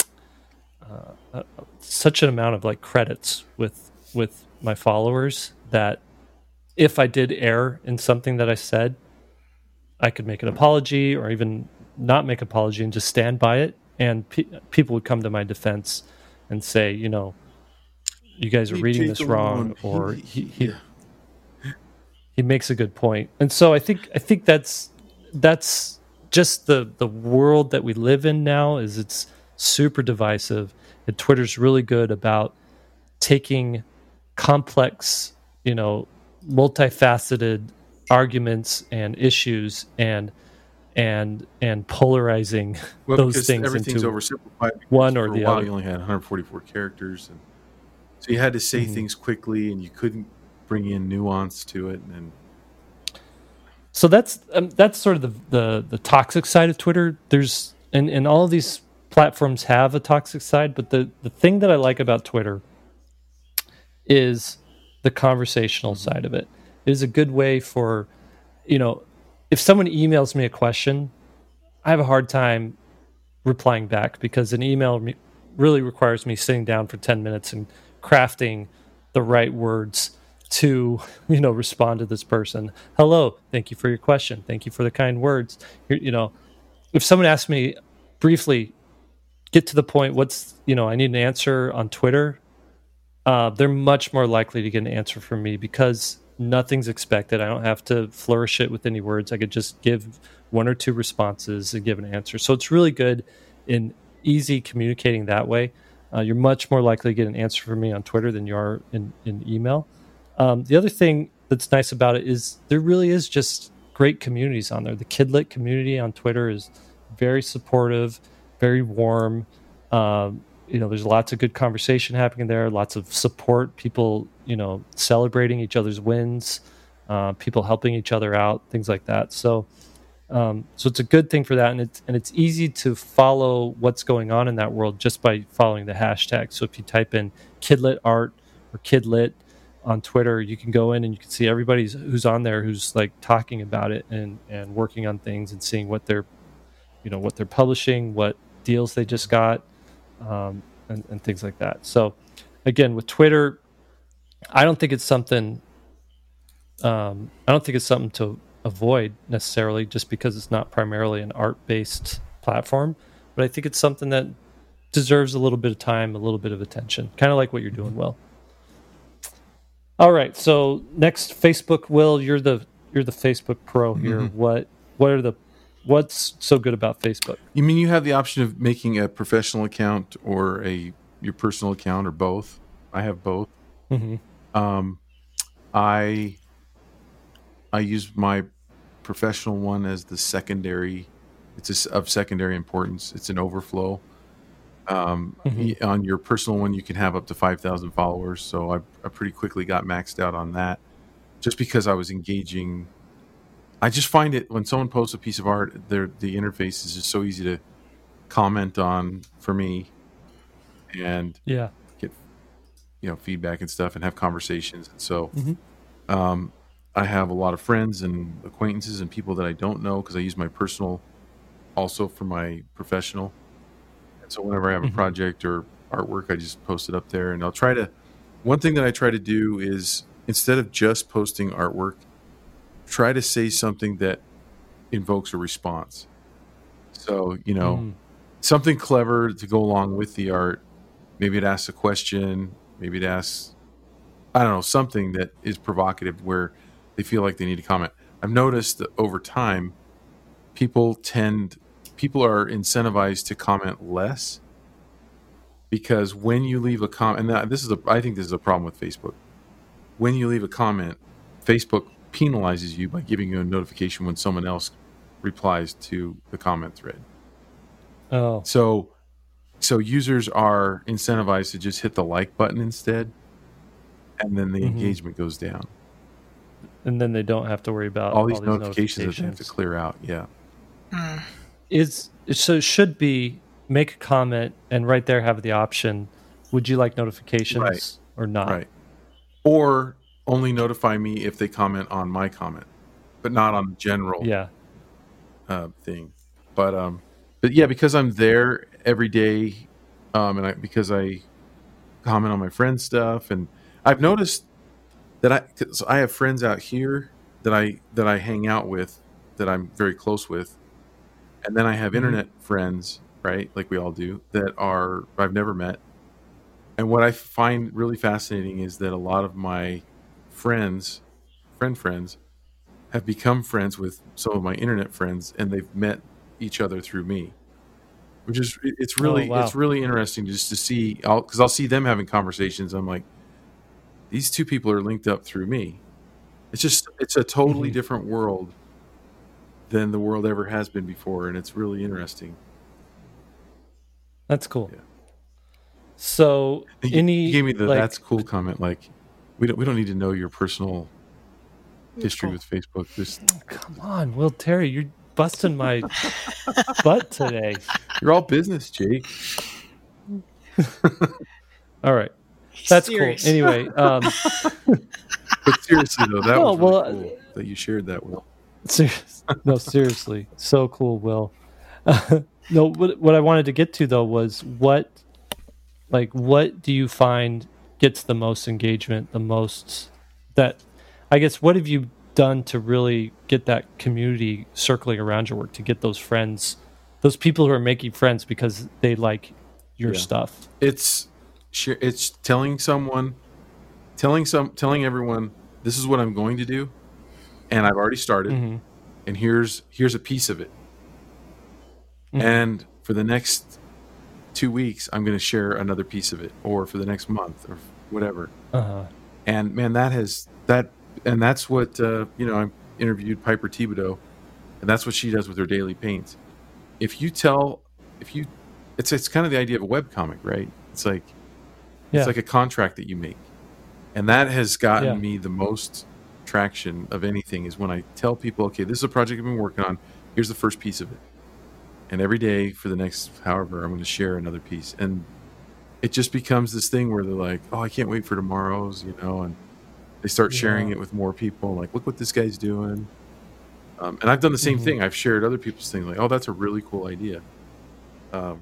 amount of like credits with my followers that if I did err in something that I said, I could make an apology or even not make an apology and just stand by it. And people would come to my defense and say, you know, you guys are reading this wrong, or he makes a good point. And so I think that's just the world that we live in now. Is it's super divisive, and Twitter's really good about taking complex, you know, multifaceted arguments and issues and polarizing those things everything's into oversimplified. one or the other. You only had 144 characters, and so you had to say things quickly, and you couldn't bring in nuance to it. And so that's sort of the toxic side of Twitter. There's and all of these platforms have a toxic side, but the thing that I like about Twitter is the conversational side of it. It is a good way for, you know, if someone emails me a question, I have a hard time replying back because an email really requires me sitting down for 10 minutes and crafting the right words to, you know, respond to this person. Hello, thank you for your question. Thank you for the kind words. You know, if someone asks me briefly, get to the point, what's, you know, I need an answer on Twitter, they're much more likely to get an answer from me because nothing's expected. I don't have to flourish it with any words. I could just give one or two responses and give an answer. So it's really good in easy communicating that way. You're much more likely to get an answer from me on Twitter than you are in email. The other thing that's nice about it is there really is just great communities on there. The Kidlit community on Twitter is very supportive, very warm. You know, there's lots of good conversation happening there, lots of support, people, you know, celebrating each other's wins, people helping each other out, things like that. So it's a good thing for that, and it's easy to follow what's going on in that world just by following the hashtag. So if you type in Kidlit art or Kidlit on Twitter, you can go in and you can see everybody who's on there who's like talking about it and working on things and seeing what they're publishing, what deals they just got, and things like that. So again, with Twitter, I don't think it's something to avoid necessarily just because it's not primarily an art-based platform, but I think it's something that deserves a little bit of time, a little bit of attention, kind of like what you're doing, Will. All right, so next, Facebook. Will, you're the Facebook pro here. Mm-hmm. What's so good about Facebook? You mean you have the option of making a professional account or your personal account or both? I have both. Mm-hmm. I use my professional one as the secondary. It's of secondary importance. It's an overflow. On your personal one, you can have up to 5,000 followers. So I pretty quickly got maxed out on that, just because I was engaging. I just find it when someone posts a piece of art, the interface is just so easy to comment on for me, and get feedback and stuff, and have conversations. And so I have a lot of friends and acquaintances and people that I don't know because I use my personal also for my professional. And so whenever I have a project or artwork, I just post it up there. And one thing that I try to do is, instead of just posting artwork, try to say something that invokes a response. So, something clever to go along with the art. Maybe it asks a question. Maybe it asks, I don't know, something that is provocative where they feel like they need to comment. I've noticed that over time, people are incentivized to comment less, because when you leave a comment, and I think this is a problem with Facebook. When you leave a comment, Facebook penalizes you by giving you a notification when someone else replies to the comment thread. Oh, So users are incentivized to just hit the like button instead, and then the engagement goes down. And then they don't have to worry about all these notifications that they have to clear out. Yeah. So it should be make a comment and right there have the option, would you like notifications or not? Right. Or only notify me if they comment on my comment, but not on the general thing. But yeah, because I'm there every day, because I comment on my friends' stuff, and I've noticed that cause I have friends out here that I hang out with, that I'm very close with, and then I have internet friends, right, like we all do, that I've never met. And what I find really fascinating is that a lot of my friends have become friends with some of my internet friends, and they've met each other through me, which is it's really interesting just to see, because I'll see them having conversations. I'm like, these two people are linked up through me. It's a totally different world than the world ever has been before, and it's really interesting. That's cool. Yeah. So you gave me the that's cool comment. Like, we don't need to know your personal history with Facebook. Just come on, Will Terry, you're busting my butt today. You're all business, Jake. All right, that's cool. Anyway, but seriously though, that was really cool that you shared that, Will. Seriously, so cool, Will. No, what I wanted to get to though was what do you find gets the most engagement, what have you done to really get that community circling around your work, to get those friends, those people who are making friends because they like your stuff? It's telling everyone, this is what I'm going to do, and I've already started, and here's a piece of it. And for the next 2 weeks, I'm going to share another piece of it, or for the next month, or whatever. And man, that's what I interviewed Piper Thibodeau, and that's what she does with her daily paints. It's kind of the idea of a webcomic, right? It's like a contract that you make, and that has gotten me the most traction of anything, is when I tell people, okay, this is a project I've been working on. Here's the first piece of it. And every day for the next however, I'm going to share another piece. And it just becomes this thing where they're like, oh, I can't wait for tomorrow's, and they start sharing it with more people. Like, look what this guy's doing. And I've done the same thing. I've shared other people's things, like, oh, that's a really cool idea. And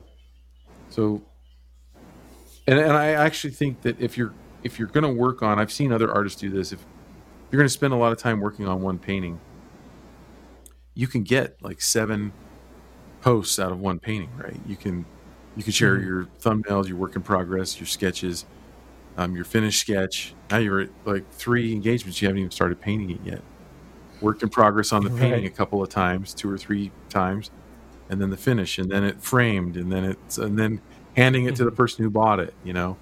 I actually think that if you're going to work on, I've seen other artists do this. If you're going to spend a lot of time working on one painting, you can get like 7 posts out of one painting, right? You can share your thumbnails, your work in progress, your sketches, your finished sketch. Now you're at like 3 engagements. You haven't even started painting it yet. Worked in progress on the painting a couple of times, 2 or 3 times, and then the finish, and then it framed, and then handing it to the person who bought it.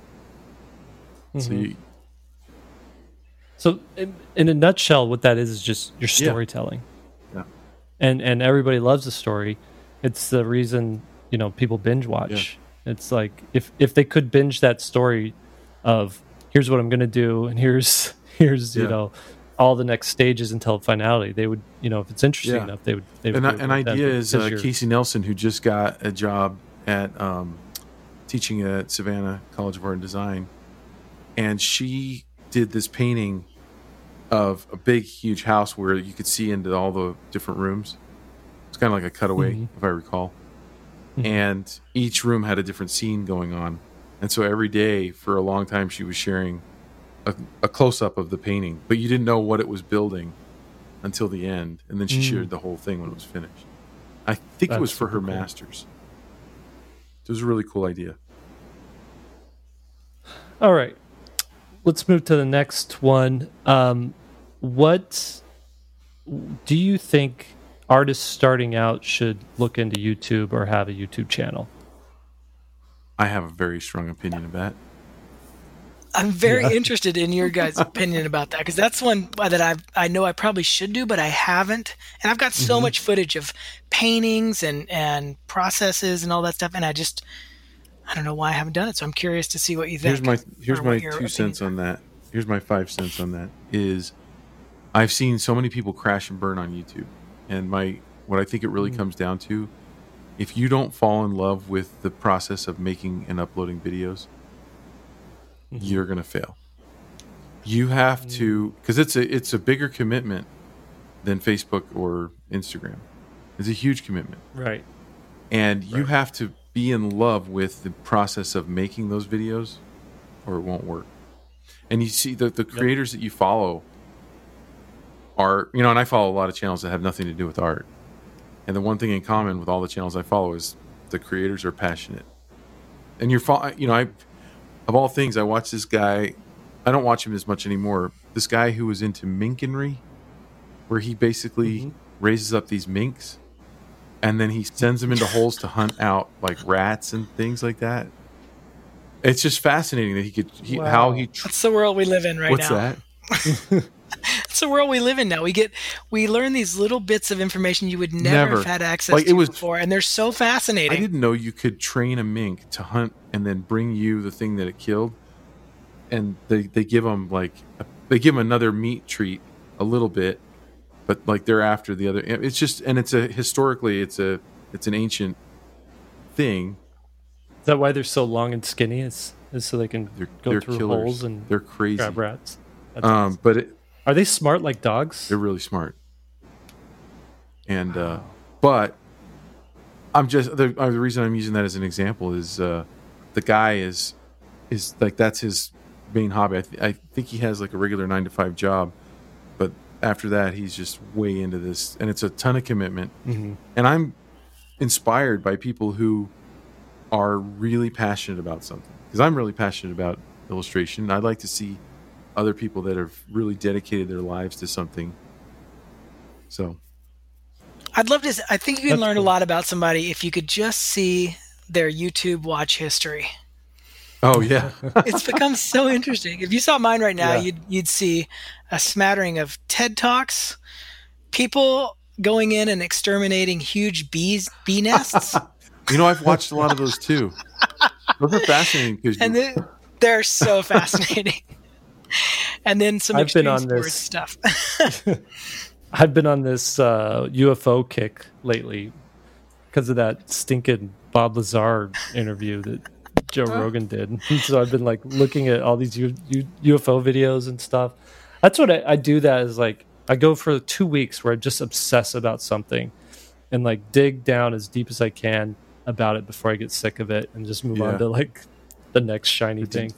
So in a nutshell, what that is just your storytelling. Yeah. And everybody loves a story. It's the reason, people binge watch. Yeah. It's like if they could binge that story of here's what I'm going to do, and here's all the next stages until finality, they would, if it's interesting enough, they would. An idea is Casey Nelson, who just got a job at teaching at Savannah College of Art and Design, and she did this painting of a big, huge house where you could see into all the different rooms. It's kind of like a cutaway, if I recall. And each room had a different scene going on. And so every day for a long time, she was sharing a close-up of the painting, but you didn't know what it was building until the end. And then she shared the whole thing when it was finished. I think it was for her master's. It was a really cool idea. All right. Let's move to the next one. What do you think artists starting out should look into YouTube or have a YouTube channel? I have a very strong opinion of that. I'm very interested in your guys' opinion about that, because that's one that I know I probably should do, but I haven't. And I've got so much footage of paintings and processes and all that stuff, and I don't know why I haven't done it. So I'm curious to see what you think. Here's my 2 cents on that. Here's my 5 cents on that. Is I've seen so many people crash and burn on YouTube, and what I think it really comes down to, if you don't fall in love with the process of making and uploading videos, you're going to fail. You have to, because it's a bigger commitment than Facebook or Instagram. It's a huge commitment. Right. And you have to be in love with the process of making those videos, or it won't work. And you see the creators that you follow are, and I follow a lot of channels that have nothing to do with art. And the one thing in common with all the channels I follow is the creators are passionate. And of all things, I watch this guy. I don't watch him as much anymore. This guy who was into minkinry, where he basically raises up these minks, and then he sends them into holes to hunt out like rats and things like that. It's just fascinating that how he. That's the world we live in right now. What's that? It's the world we live in now. We learn these little bits of information you would never have had access to before, and they're so fascinating. I didn't know you could train a mink to hunt and then bring you the thing that it killed, and they give them another meat treat a little bit, but like they're after the other. It's just, and it's historically it's an ancient thing. Is that why they're so long and skinny? Is so they can go through killers. Holes and they're crazy. Grab rats. That's awesome. But are they smart like dogs? They're really smart. And but I'm just the reason I'm using that as an example is the guy is like, that's his main hobby. I think he has like a regular 9-to-5 job, but after that he's just way into this, and it's a ton of commitment. And I'm inspired by people who are really passionate about something, because I'm really passionate about illustration. I'd like to see other people that have really dedicated their lives to something. So I'd love to. I think you can learn a lot about somebody if you could just see their YouTube watch history. Oh yeah. It's become so interesting. If you saw mine right now, you'd see a smattering of TED Talks, people going in and exterminating huge bee nests. I've watched a lot of those too. Those are fascinating, they're so fascinating. And then some extreme sports stuff. I've been on this UFO kick lately because of that stinking Bob Lazar interview that Joe Rogan did. And so I've been like looking at all these UFO videos and stuff. That's what I do. That is like, I go for 2 weeks where I just obsess about something and like dig down as deep as I can about it before I get sick of it and just move on to like the next shiny thing.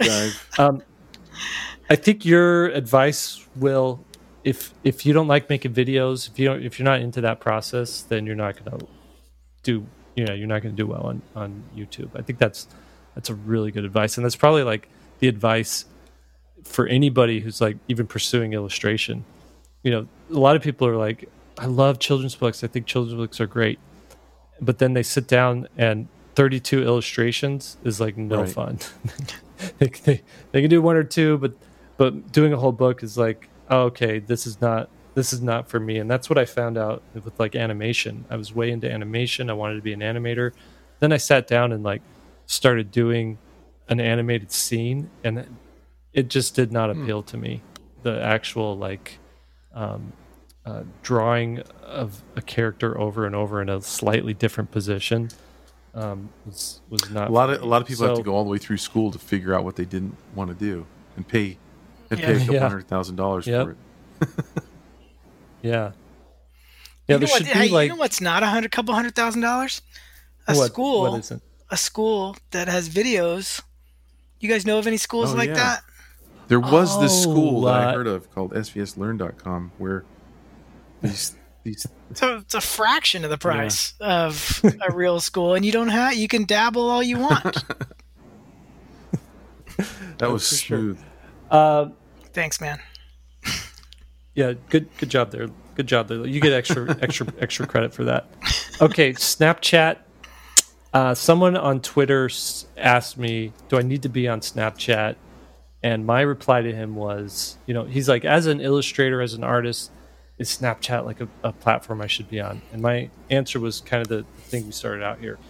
I think your advice will, if you don't like making videos, if you're not into that process, then you're not going to do well on YouTube. I think that's a really good advice, and that's probably like the advice for anybody who's like even pursuing illustration. A lot of people are like, I love children's books. I think children's books are great, but then they sit down and 32 illustrations is like no fun. they can do 1 or 2, but doing a whole book is like, oh, okay, this is not for me. And that's what I found out with like animation. I was way into animation. I wanted to be an animator. Then I sat down and like started doing an animated scene, and it just did not appeal to me. The actual like drawing of a character over and over in a slightly different position was not. A lot of people have to go all the way through school to figure out what they didn't want to do and pay a couple $100,000 for it. Yeah. You know what's not couple $100,000? What isn't? A school that has videos. You guys know of any schools like that? There was this school that I heard of called svslearn.com where these So it's a fraction of the price of a real school, and you can dabble all you want. That was smooth. Thanks, man. Yeah, good job there, Good job. You get extra credit for that. Okay, Snapchat. Someone on Twitter asked me, do I need to be on Snapchat? And my reply to him was, he's like, as an illustrator, as an artist, is Snapchat like a platform I should be on? And my answer was kind of the thing we started out here.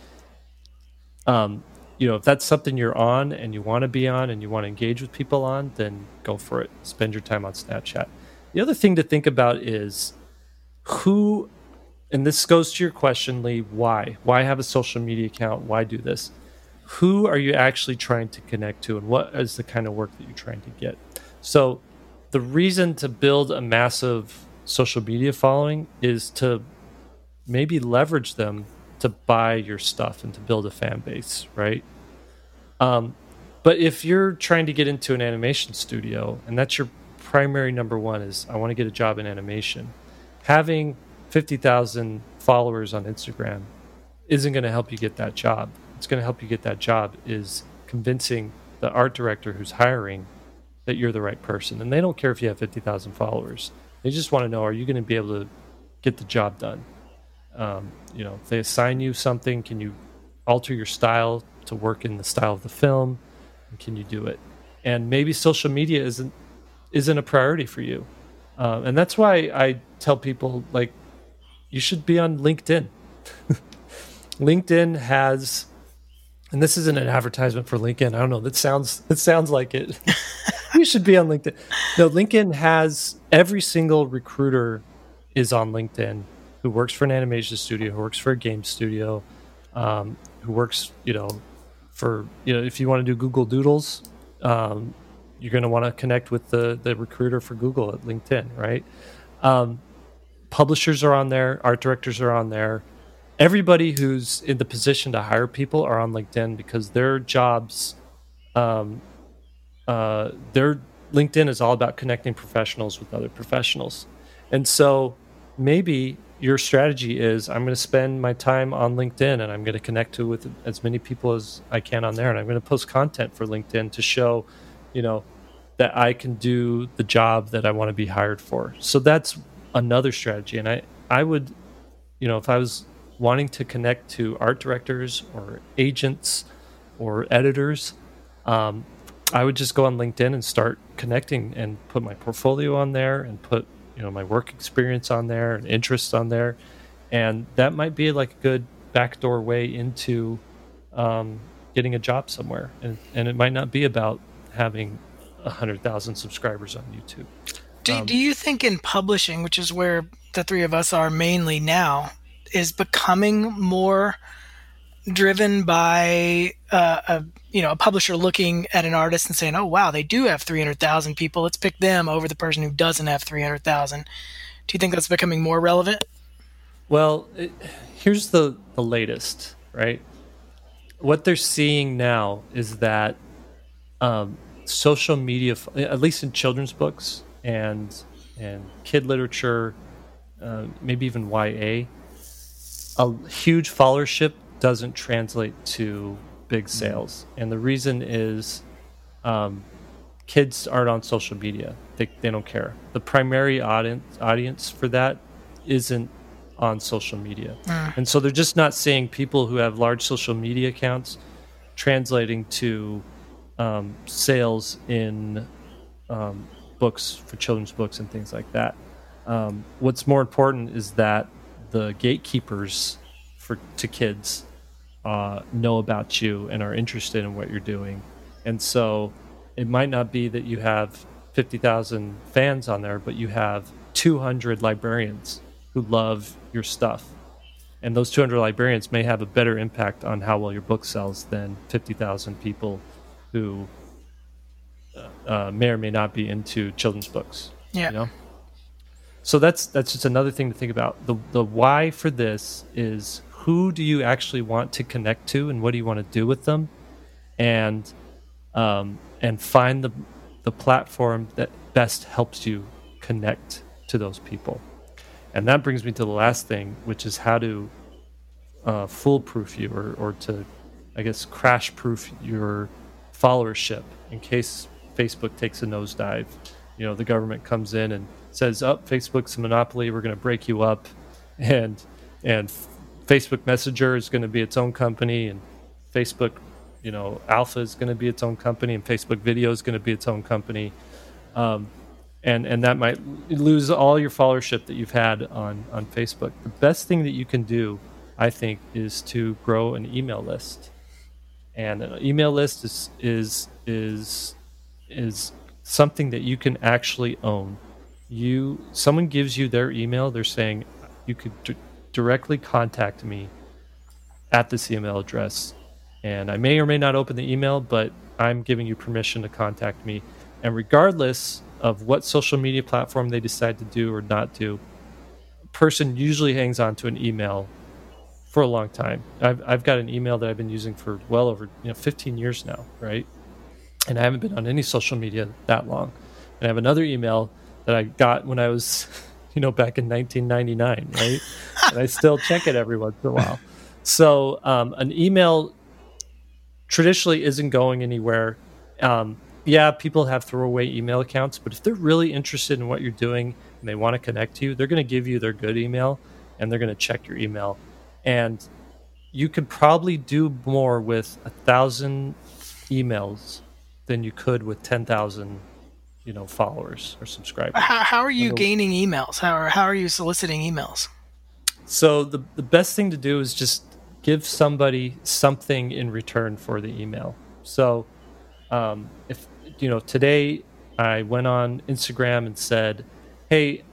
If that's something you're on and you want to be on and you want to engage with people on, then go for it. Spend your time on Snapchat. The other thing to think about is who, and this goes to your question, Lee, why? Why have a social media account? Why do this? Who are you actually trying to connect to, and what is the kind of work that you're trying to get? So the reason to build a massive social media following is to maybe leverage them to buy your stuff and to build a fan base, right? But if you're trying to get into an animation studio and that's your primary number one is I want to get a job in animation, having 50,000 followers on Instagram isn't going to help you get that job. What's going to help you get that job is convincing the art director who's hiring that you're the right person. And they don't care if you have 50,000 followers. They just want to know, are you going to be able to get the job done? If they assign you something, can you alter your style to work in the style of the film? And can you do it? And maybe social media isn't a priority for you. And that's why I tell people, like, you should be on LinkedIn. LinkedIn has, and this isn't an advertisement for LinkedIn. I don't know. It sounds like it. You should be on LinkedIn. No, LinkedIn has every single recruiter is on LinkedIn who works for an animation studio, who works for a game studio, who works, for, if you want to do Google Doodles, you're going to want to connect with the recruiter for Google at LinkedIn, right? Publishers are on there. Art directors are on there. Everybody who's in the position to hire people are on LinkedIn because their jobs, their LinkedIn is all about connecting professionals with other professionals. And so maybe your strategy is I'm going to spend my time on LinkedIn and I'm going to connect with as many people as I can on there. And I'm going to post content for LinkedIn to show, that I can do the job that I want to be hired for. So that's another strategy. And I would, if I was wanting to connect to art directors or agents or editors, I would just go on LinkedIn and start connecting and put my portfolio on there and put, my work experience on there and interests on there. And that might be like a good backdoor way into getting a job somewhere. And it might not be about having 100,000 subscribers on YouTube. Do you think in publishing, which is where the three of us are mainly now, is becoming more driven by a publisher looking at an artist and saying, oh, wow, they do have 300,000 people. Let's pick them over the person who doesn't have 300,000. Do you think that's becoming more relevant? Well, here's the latest, right? What they're seeing now is that social media, at least in children's books and kid literature, maybe even YA, a huge followership doesn't translate to big sales. And the reason is kids aren't on social media. They don't care. The primary audience for that isn't on social media. And so they're just not seeing people who have large social media accounts translating to sales in books, for children's books and things like that. What's more important is that the gatekeepers to kids know about you and are interested in what you're doing. And so it might not be that you have 50,000 fans on there, but you have 200 librarians who love your stuff. And those 200 librarians may have a better impact on how well your book sells than 50,000 people who may or may not be into children's books. Yeah. So that's just another thing to think about. The why for this is, who do you actually want to connect to, and what do you want to do with them, and find the platform that best helps you connect to those people. And that brings me to the last thing, which is how to foolproof you, or to, I guess, crash proof your followership in case Facebook takes a nosedive. The government comes in and says, "Oh, Facebook's a monopoly. We're going to break you up," and Facebook Messenger is going to be its own company, and Facebook, Alpha is going to be its own company, and Facebook Video is going to be its own company, and that might lose all your followership that you've had on Facebook. The best thing that you can do, I think, is to grow an email list, and an email list is something that you can actually own. Someone gives you their email, they're saying you could directly contact me at this email address, and I may or may not open the email, but I'm giving you permission to contact me. And regardless of what social media platform they decide to do or not do, a person usually hangs on to an email for a long time. I've got an email that I've been using for well over 15 years now, right? And I haven't been on any social media that long. And I have another email that I got when I was back in 1999, right? And I still check it every once in a while. So an email traditionally isn't going anywhere. People have throwaway email accounts, but if they're really interested in what you're doing and they want to connect to you, they're going to give you their good email and they're going to check your email. And you could probably do more with 1,000 emails than you could with 10,000 followers or subscribers. How are you gaining emails? How are you soliciting emails? So the best thing to do is just give somebody something in return for the email. So if today I went on Instagram and said, "Hey,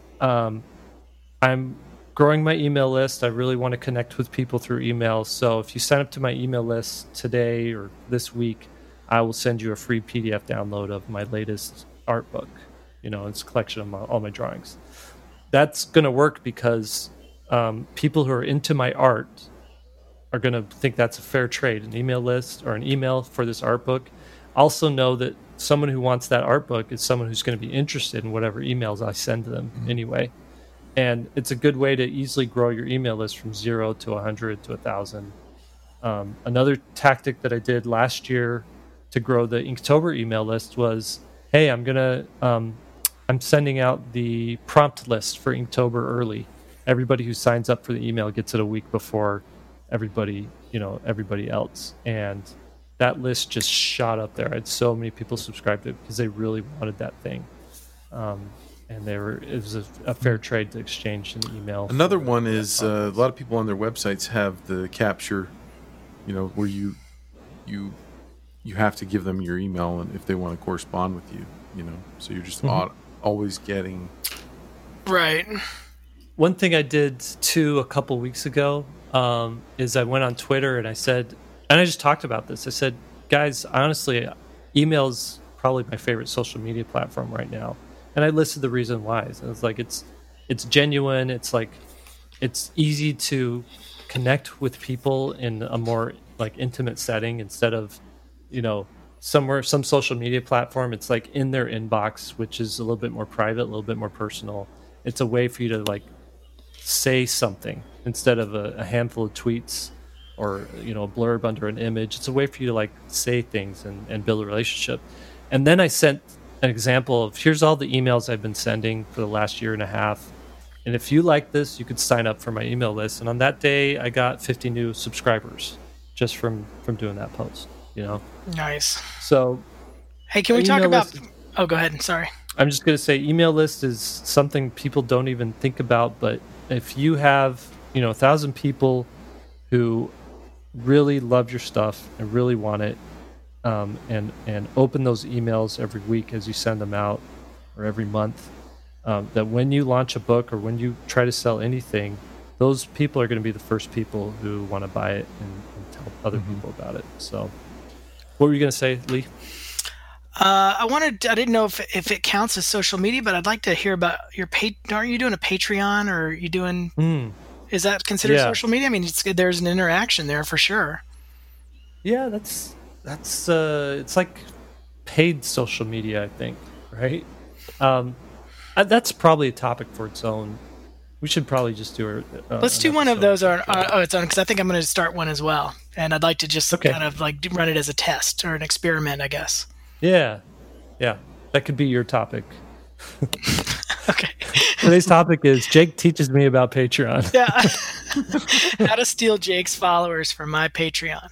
I'm growing my email list. I really want to connect with people through email. So if you sign up to my email list today or this week, I will send you a free PDF download of my latest art book. It's a collection of all my drawings." That's going to work because people who are into my art are going to think that's a fair trade, an email list or an email for this art book. Also know that someone who wants that art book is someone who's going to be interested in whatever emails I send to them anyway. And it's a good way to easily grow your email list from 0 to 100 to 1,000. Another tactic that I did last year to grow the Inktober email list was, hey, I'm sending out the prompt list for Inktober early. Everybody who signs up for the email gets it a week before everybody else. And that list just shot up there. I had so many people subscribe to it because they really wanted that thing. And it was a fair trade to exchange an email. Another one is a lot of people on their websites have the capture, where you have to give them your email and if they want to correspond with you, so you're just always getting. Right. One thing I did too a couple weeks ago is I went on Twitter and I said, and I just talked about this. I said, guys, honestly, email's probably my favorite social media platform right now. And I listed the reason why. So it's like it's genuine. It's like it's easy to connect with people in a more like intimate setting instead of some social media platform. It's like in their inbox, which is a little bit more private, a little bit more personal. It's a way for you to like say something instead of a handful of tweets or a blurb under an image. It's a way for you to like say things and build a relationship. And then I sent an example of here's all the emails I've been sending for the last year and a half. And if you like this, you could sign up for my email list. And on that day, I got 50 new subscribers just from doing that post, Nice. So, hey, can we talk about... Oh, go ahead. Sorry. I'm just going to say email list is something people don't even think about. But if you have, 1,000 people who really love your stuff and really want it, and open those emails every week as you send them out or every month, that when you launch a book or when you try to sell anything, those people are going to be the first people who want to buy it and tell other people about it. So what were you going to say, Lee? I didn't know if it counts as social media, but I'd like to hear about your aren't you doing a Patreon, or are you doing is that considered social media? I mean, there's an interaction there for sure. Yeah, that's it's like paid social media, I think, right? That's probably a topic for its own. We should probably just do let's do one of those on its own, because I think I'm going to start one as well, and I'd like to just kind of like run it as a test or an experiment, I guess. Yeah, that could be your topic. Okay. Today's topic is Jake teaches me about Patreon. Yeah. How to steal Jake's followers from my Patreon.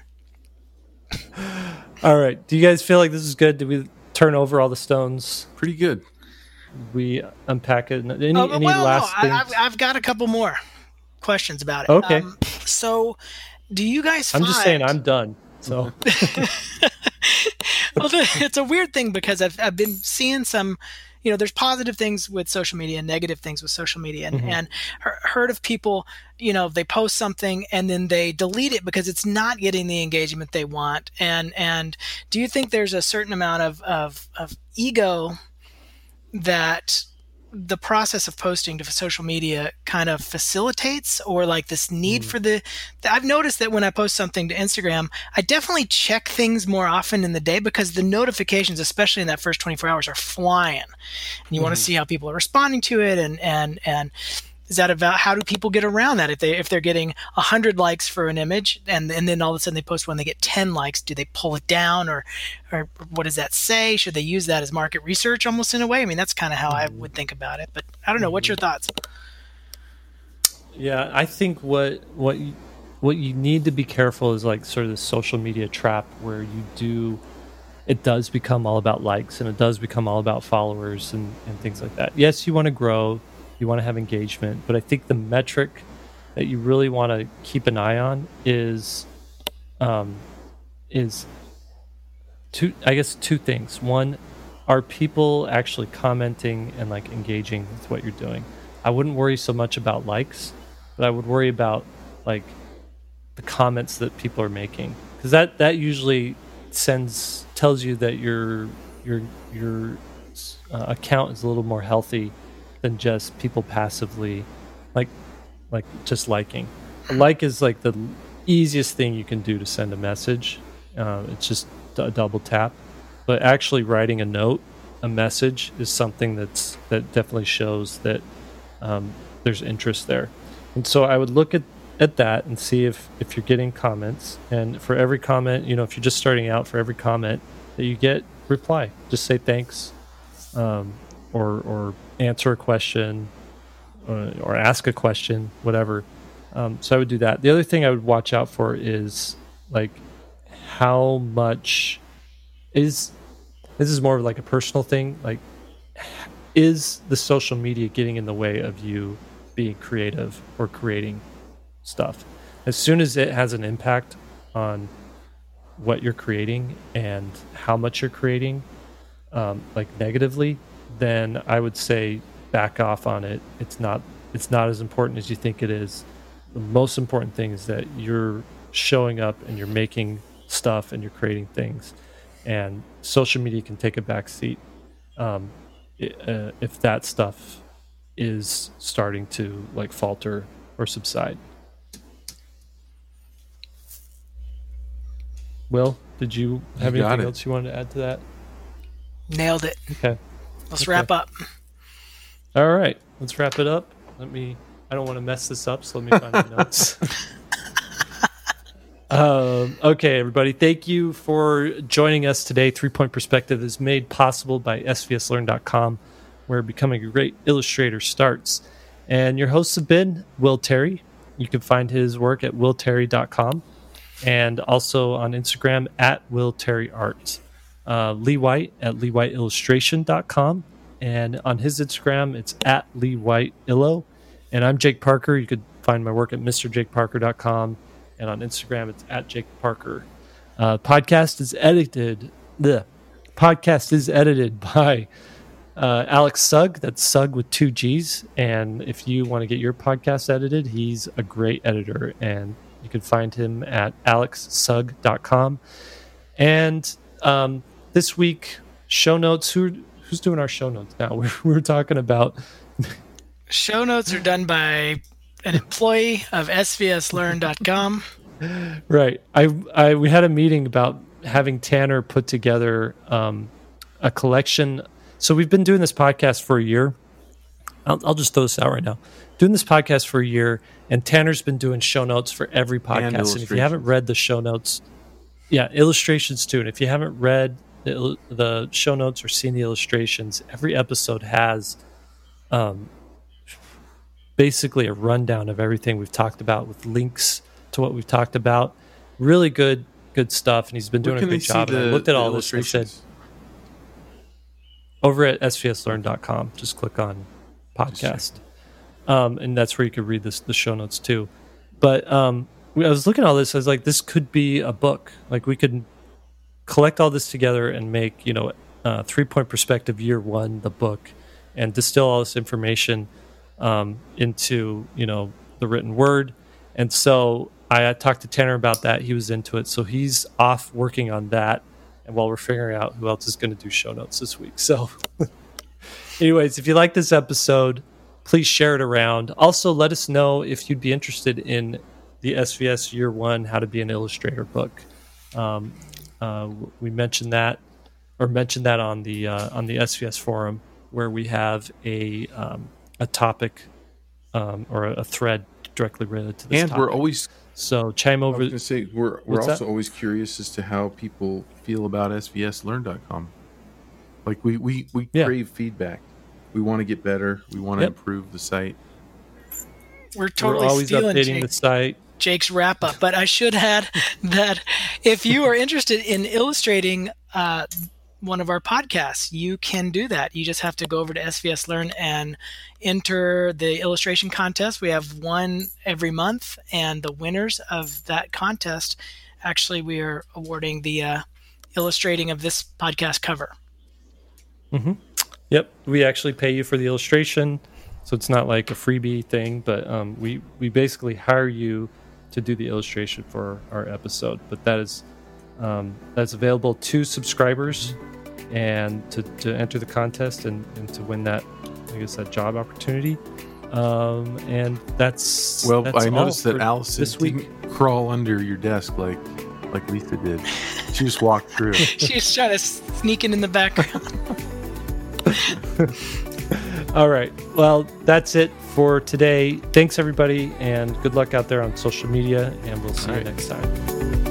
All right. Do you guys feel like this is good? Did we turn over all the stones? Pretty good. We unpack it. Any last things? I've got a couple more questions about it. Okay. So, do you guys I'm just saying I'm done. So, well, it's a weird thing because I've been seeing some, there's positive things with social media and negative things with social media, and heard of people, they post something and then they delete it because it's not getting the engagement they want. And do you think there's a certain amount of ego that the process of posting to social media kind of facilitates, or like this need for I've noticed that when I post something to Instagram, I definitely check things more often in the day because the notifications, especially in that first 24 hours, are flying, and you want to see how people are responding to it. And is that about, how do people get around that? If they're getting 100 likes for an image and then all of a sudden they post when they get 10 likes, do they pull it down, or what does that say? Should they use that as market research almost in a way? I mean, that's kind of how I would think about it, but I don't know. What's your thoughts? Yeah, I think what you need to be careful is like sort of the social media trap where it does become all about likes and it does become all about followers and things like that. Yes, you want to grow. You want to have engagement, but I think the metric that you really want to keep an eye on is two things. One, are people actually commenting and like engaging with what you're doing? I wouldn't worry so much about likes, but I would worry about like the comments that people are making, because that usually tells you that your account is a little more healthy than just people passively like just liking. A like is like the easiest thing you can do to send a message. It's just a double tap, but actually writing a message is something that definitely shows that there's interest there. And so I would look at that and see if you're getting comments, and for every comment, if you're just starting out, for every comment that you get, reply, just say thanks, or answer a question, or ask a question, whatever. So I would do that. The other thing I would watch out for is like how much this is more of like a personal thing. Like, is the social media getting in the way of you being creative or creating stuff? As soon as it has an impact on what you're creating and how much you're creating, like negatively, then I would say back off on it. It's not as important as you think it is. The most important thing is that you're showing up and you're making stuff and you're creating things, and social media can take a back seat if that stuff is starting to like falter or subside. Will, did you have anything else you wanted to add to that? Nailed it. Okay. Let's wrap up. All right, let's wrap it up. I don't want to mess this up, so let me find my notes. Okay, everybody, thank you for joining us today. 3 Point Perspective is made possible by svslearn.com, where becoming a great illustrator starts. And your hosts have been Will Terry. You can find his work at willterry.com, and also on Instagram at willterryart. Lee White at leewhiteillustration.com, and on his Instagram it's at leewhiteillo. And I'm Jake Parker. You could find my work at mrjakeparker.com, and on Instagram it's at Jake Parker. Podcast is edited by Alex Sugg. That's Sugg with 2 G's. And if you want to get your podcast edited, he's a great editor, and you can find him at alexsugg.com. And this week, show notes. Who's doing our show notes now? We were talking about... Show notes are done by an employee of svslearn.com. Right. We had a meeting about having Tanner put together a collection. So we've been doing this podcast for a year. I'll just throw this out right now. Doing this podcast for a year, and Tanner's been doing show notes for every podcast. And if you haven't read the show notes, illustrations too. And if you haven't read the show notes or seen the illustrations, every episode has basically a rundown of everything we've talked about with links to what we've talked about. Really good stuff, and he's been doing a great job. And I looked at all this and said, over at svslearn.com, just click on podcast. And that's where you could read the show notes too. But I was looking at all this, I was like, this could be a book. Like, we could collect all this together and make, 3-Point Perspective Year 1, the book, and distill all this information into, the written word. And so I talked to Tanner about that. He was into it. So he's off working on that. And while we're figuring out who else is going to do show notes this week. So anyways, if you like this episode, please share it around. Also, let us know if you'd be interested in the SVS Year 1 How to Be an Illustrator book. We mentioned that on the SVS forum, where we have a topic or a thread directly related to this and topic. We're always chime over. I was going to say we're also always curious as to how people feel about svslearn.com. Like we crave feedback. We want to get better. We want to improve the site. We're totally always updating the site. Jake's wrap up, but I should add that if you are interested in illustrating one of our podcasts, you can do that. You just have to go over to SVS Learn and enter the illustration contest. We have one every month, and the winners of that contest, actually, we are awarding the illustrating of this podcast cover. Mm-hmm. Yep, we actually pay you for the illustration, so it's not like a freebie thing, but we basically hire you to do the illustration for our episode. But that's available to subscribers, and to enter the contest and to win that, I guess, that job opportunity. And that's I noticed that Allison this week didn't crawl under your desk like Lisa did. She just walked through. She's trying to sneak in the background. All right. Well, that's it for today. Thanks, everybody, and good luck out there on social media, and we'll see you next time.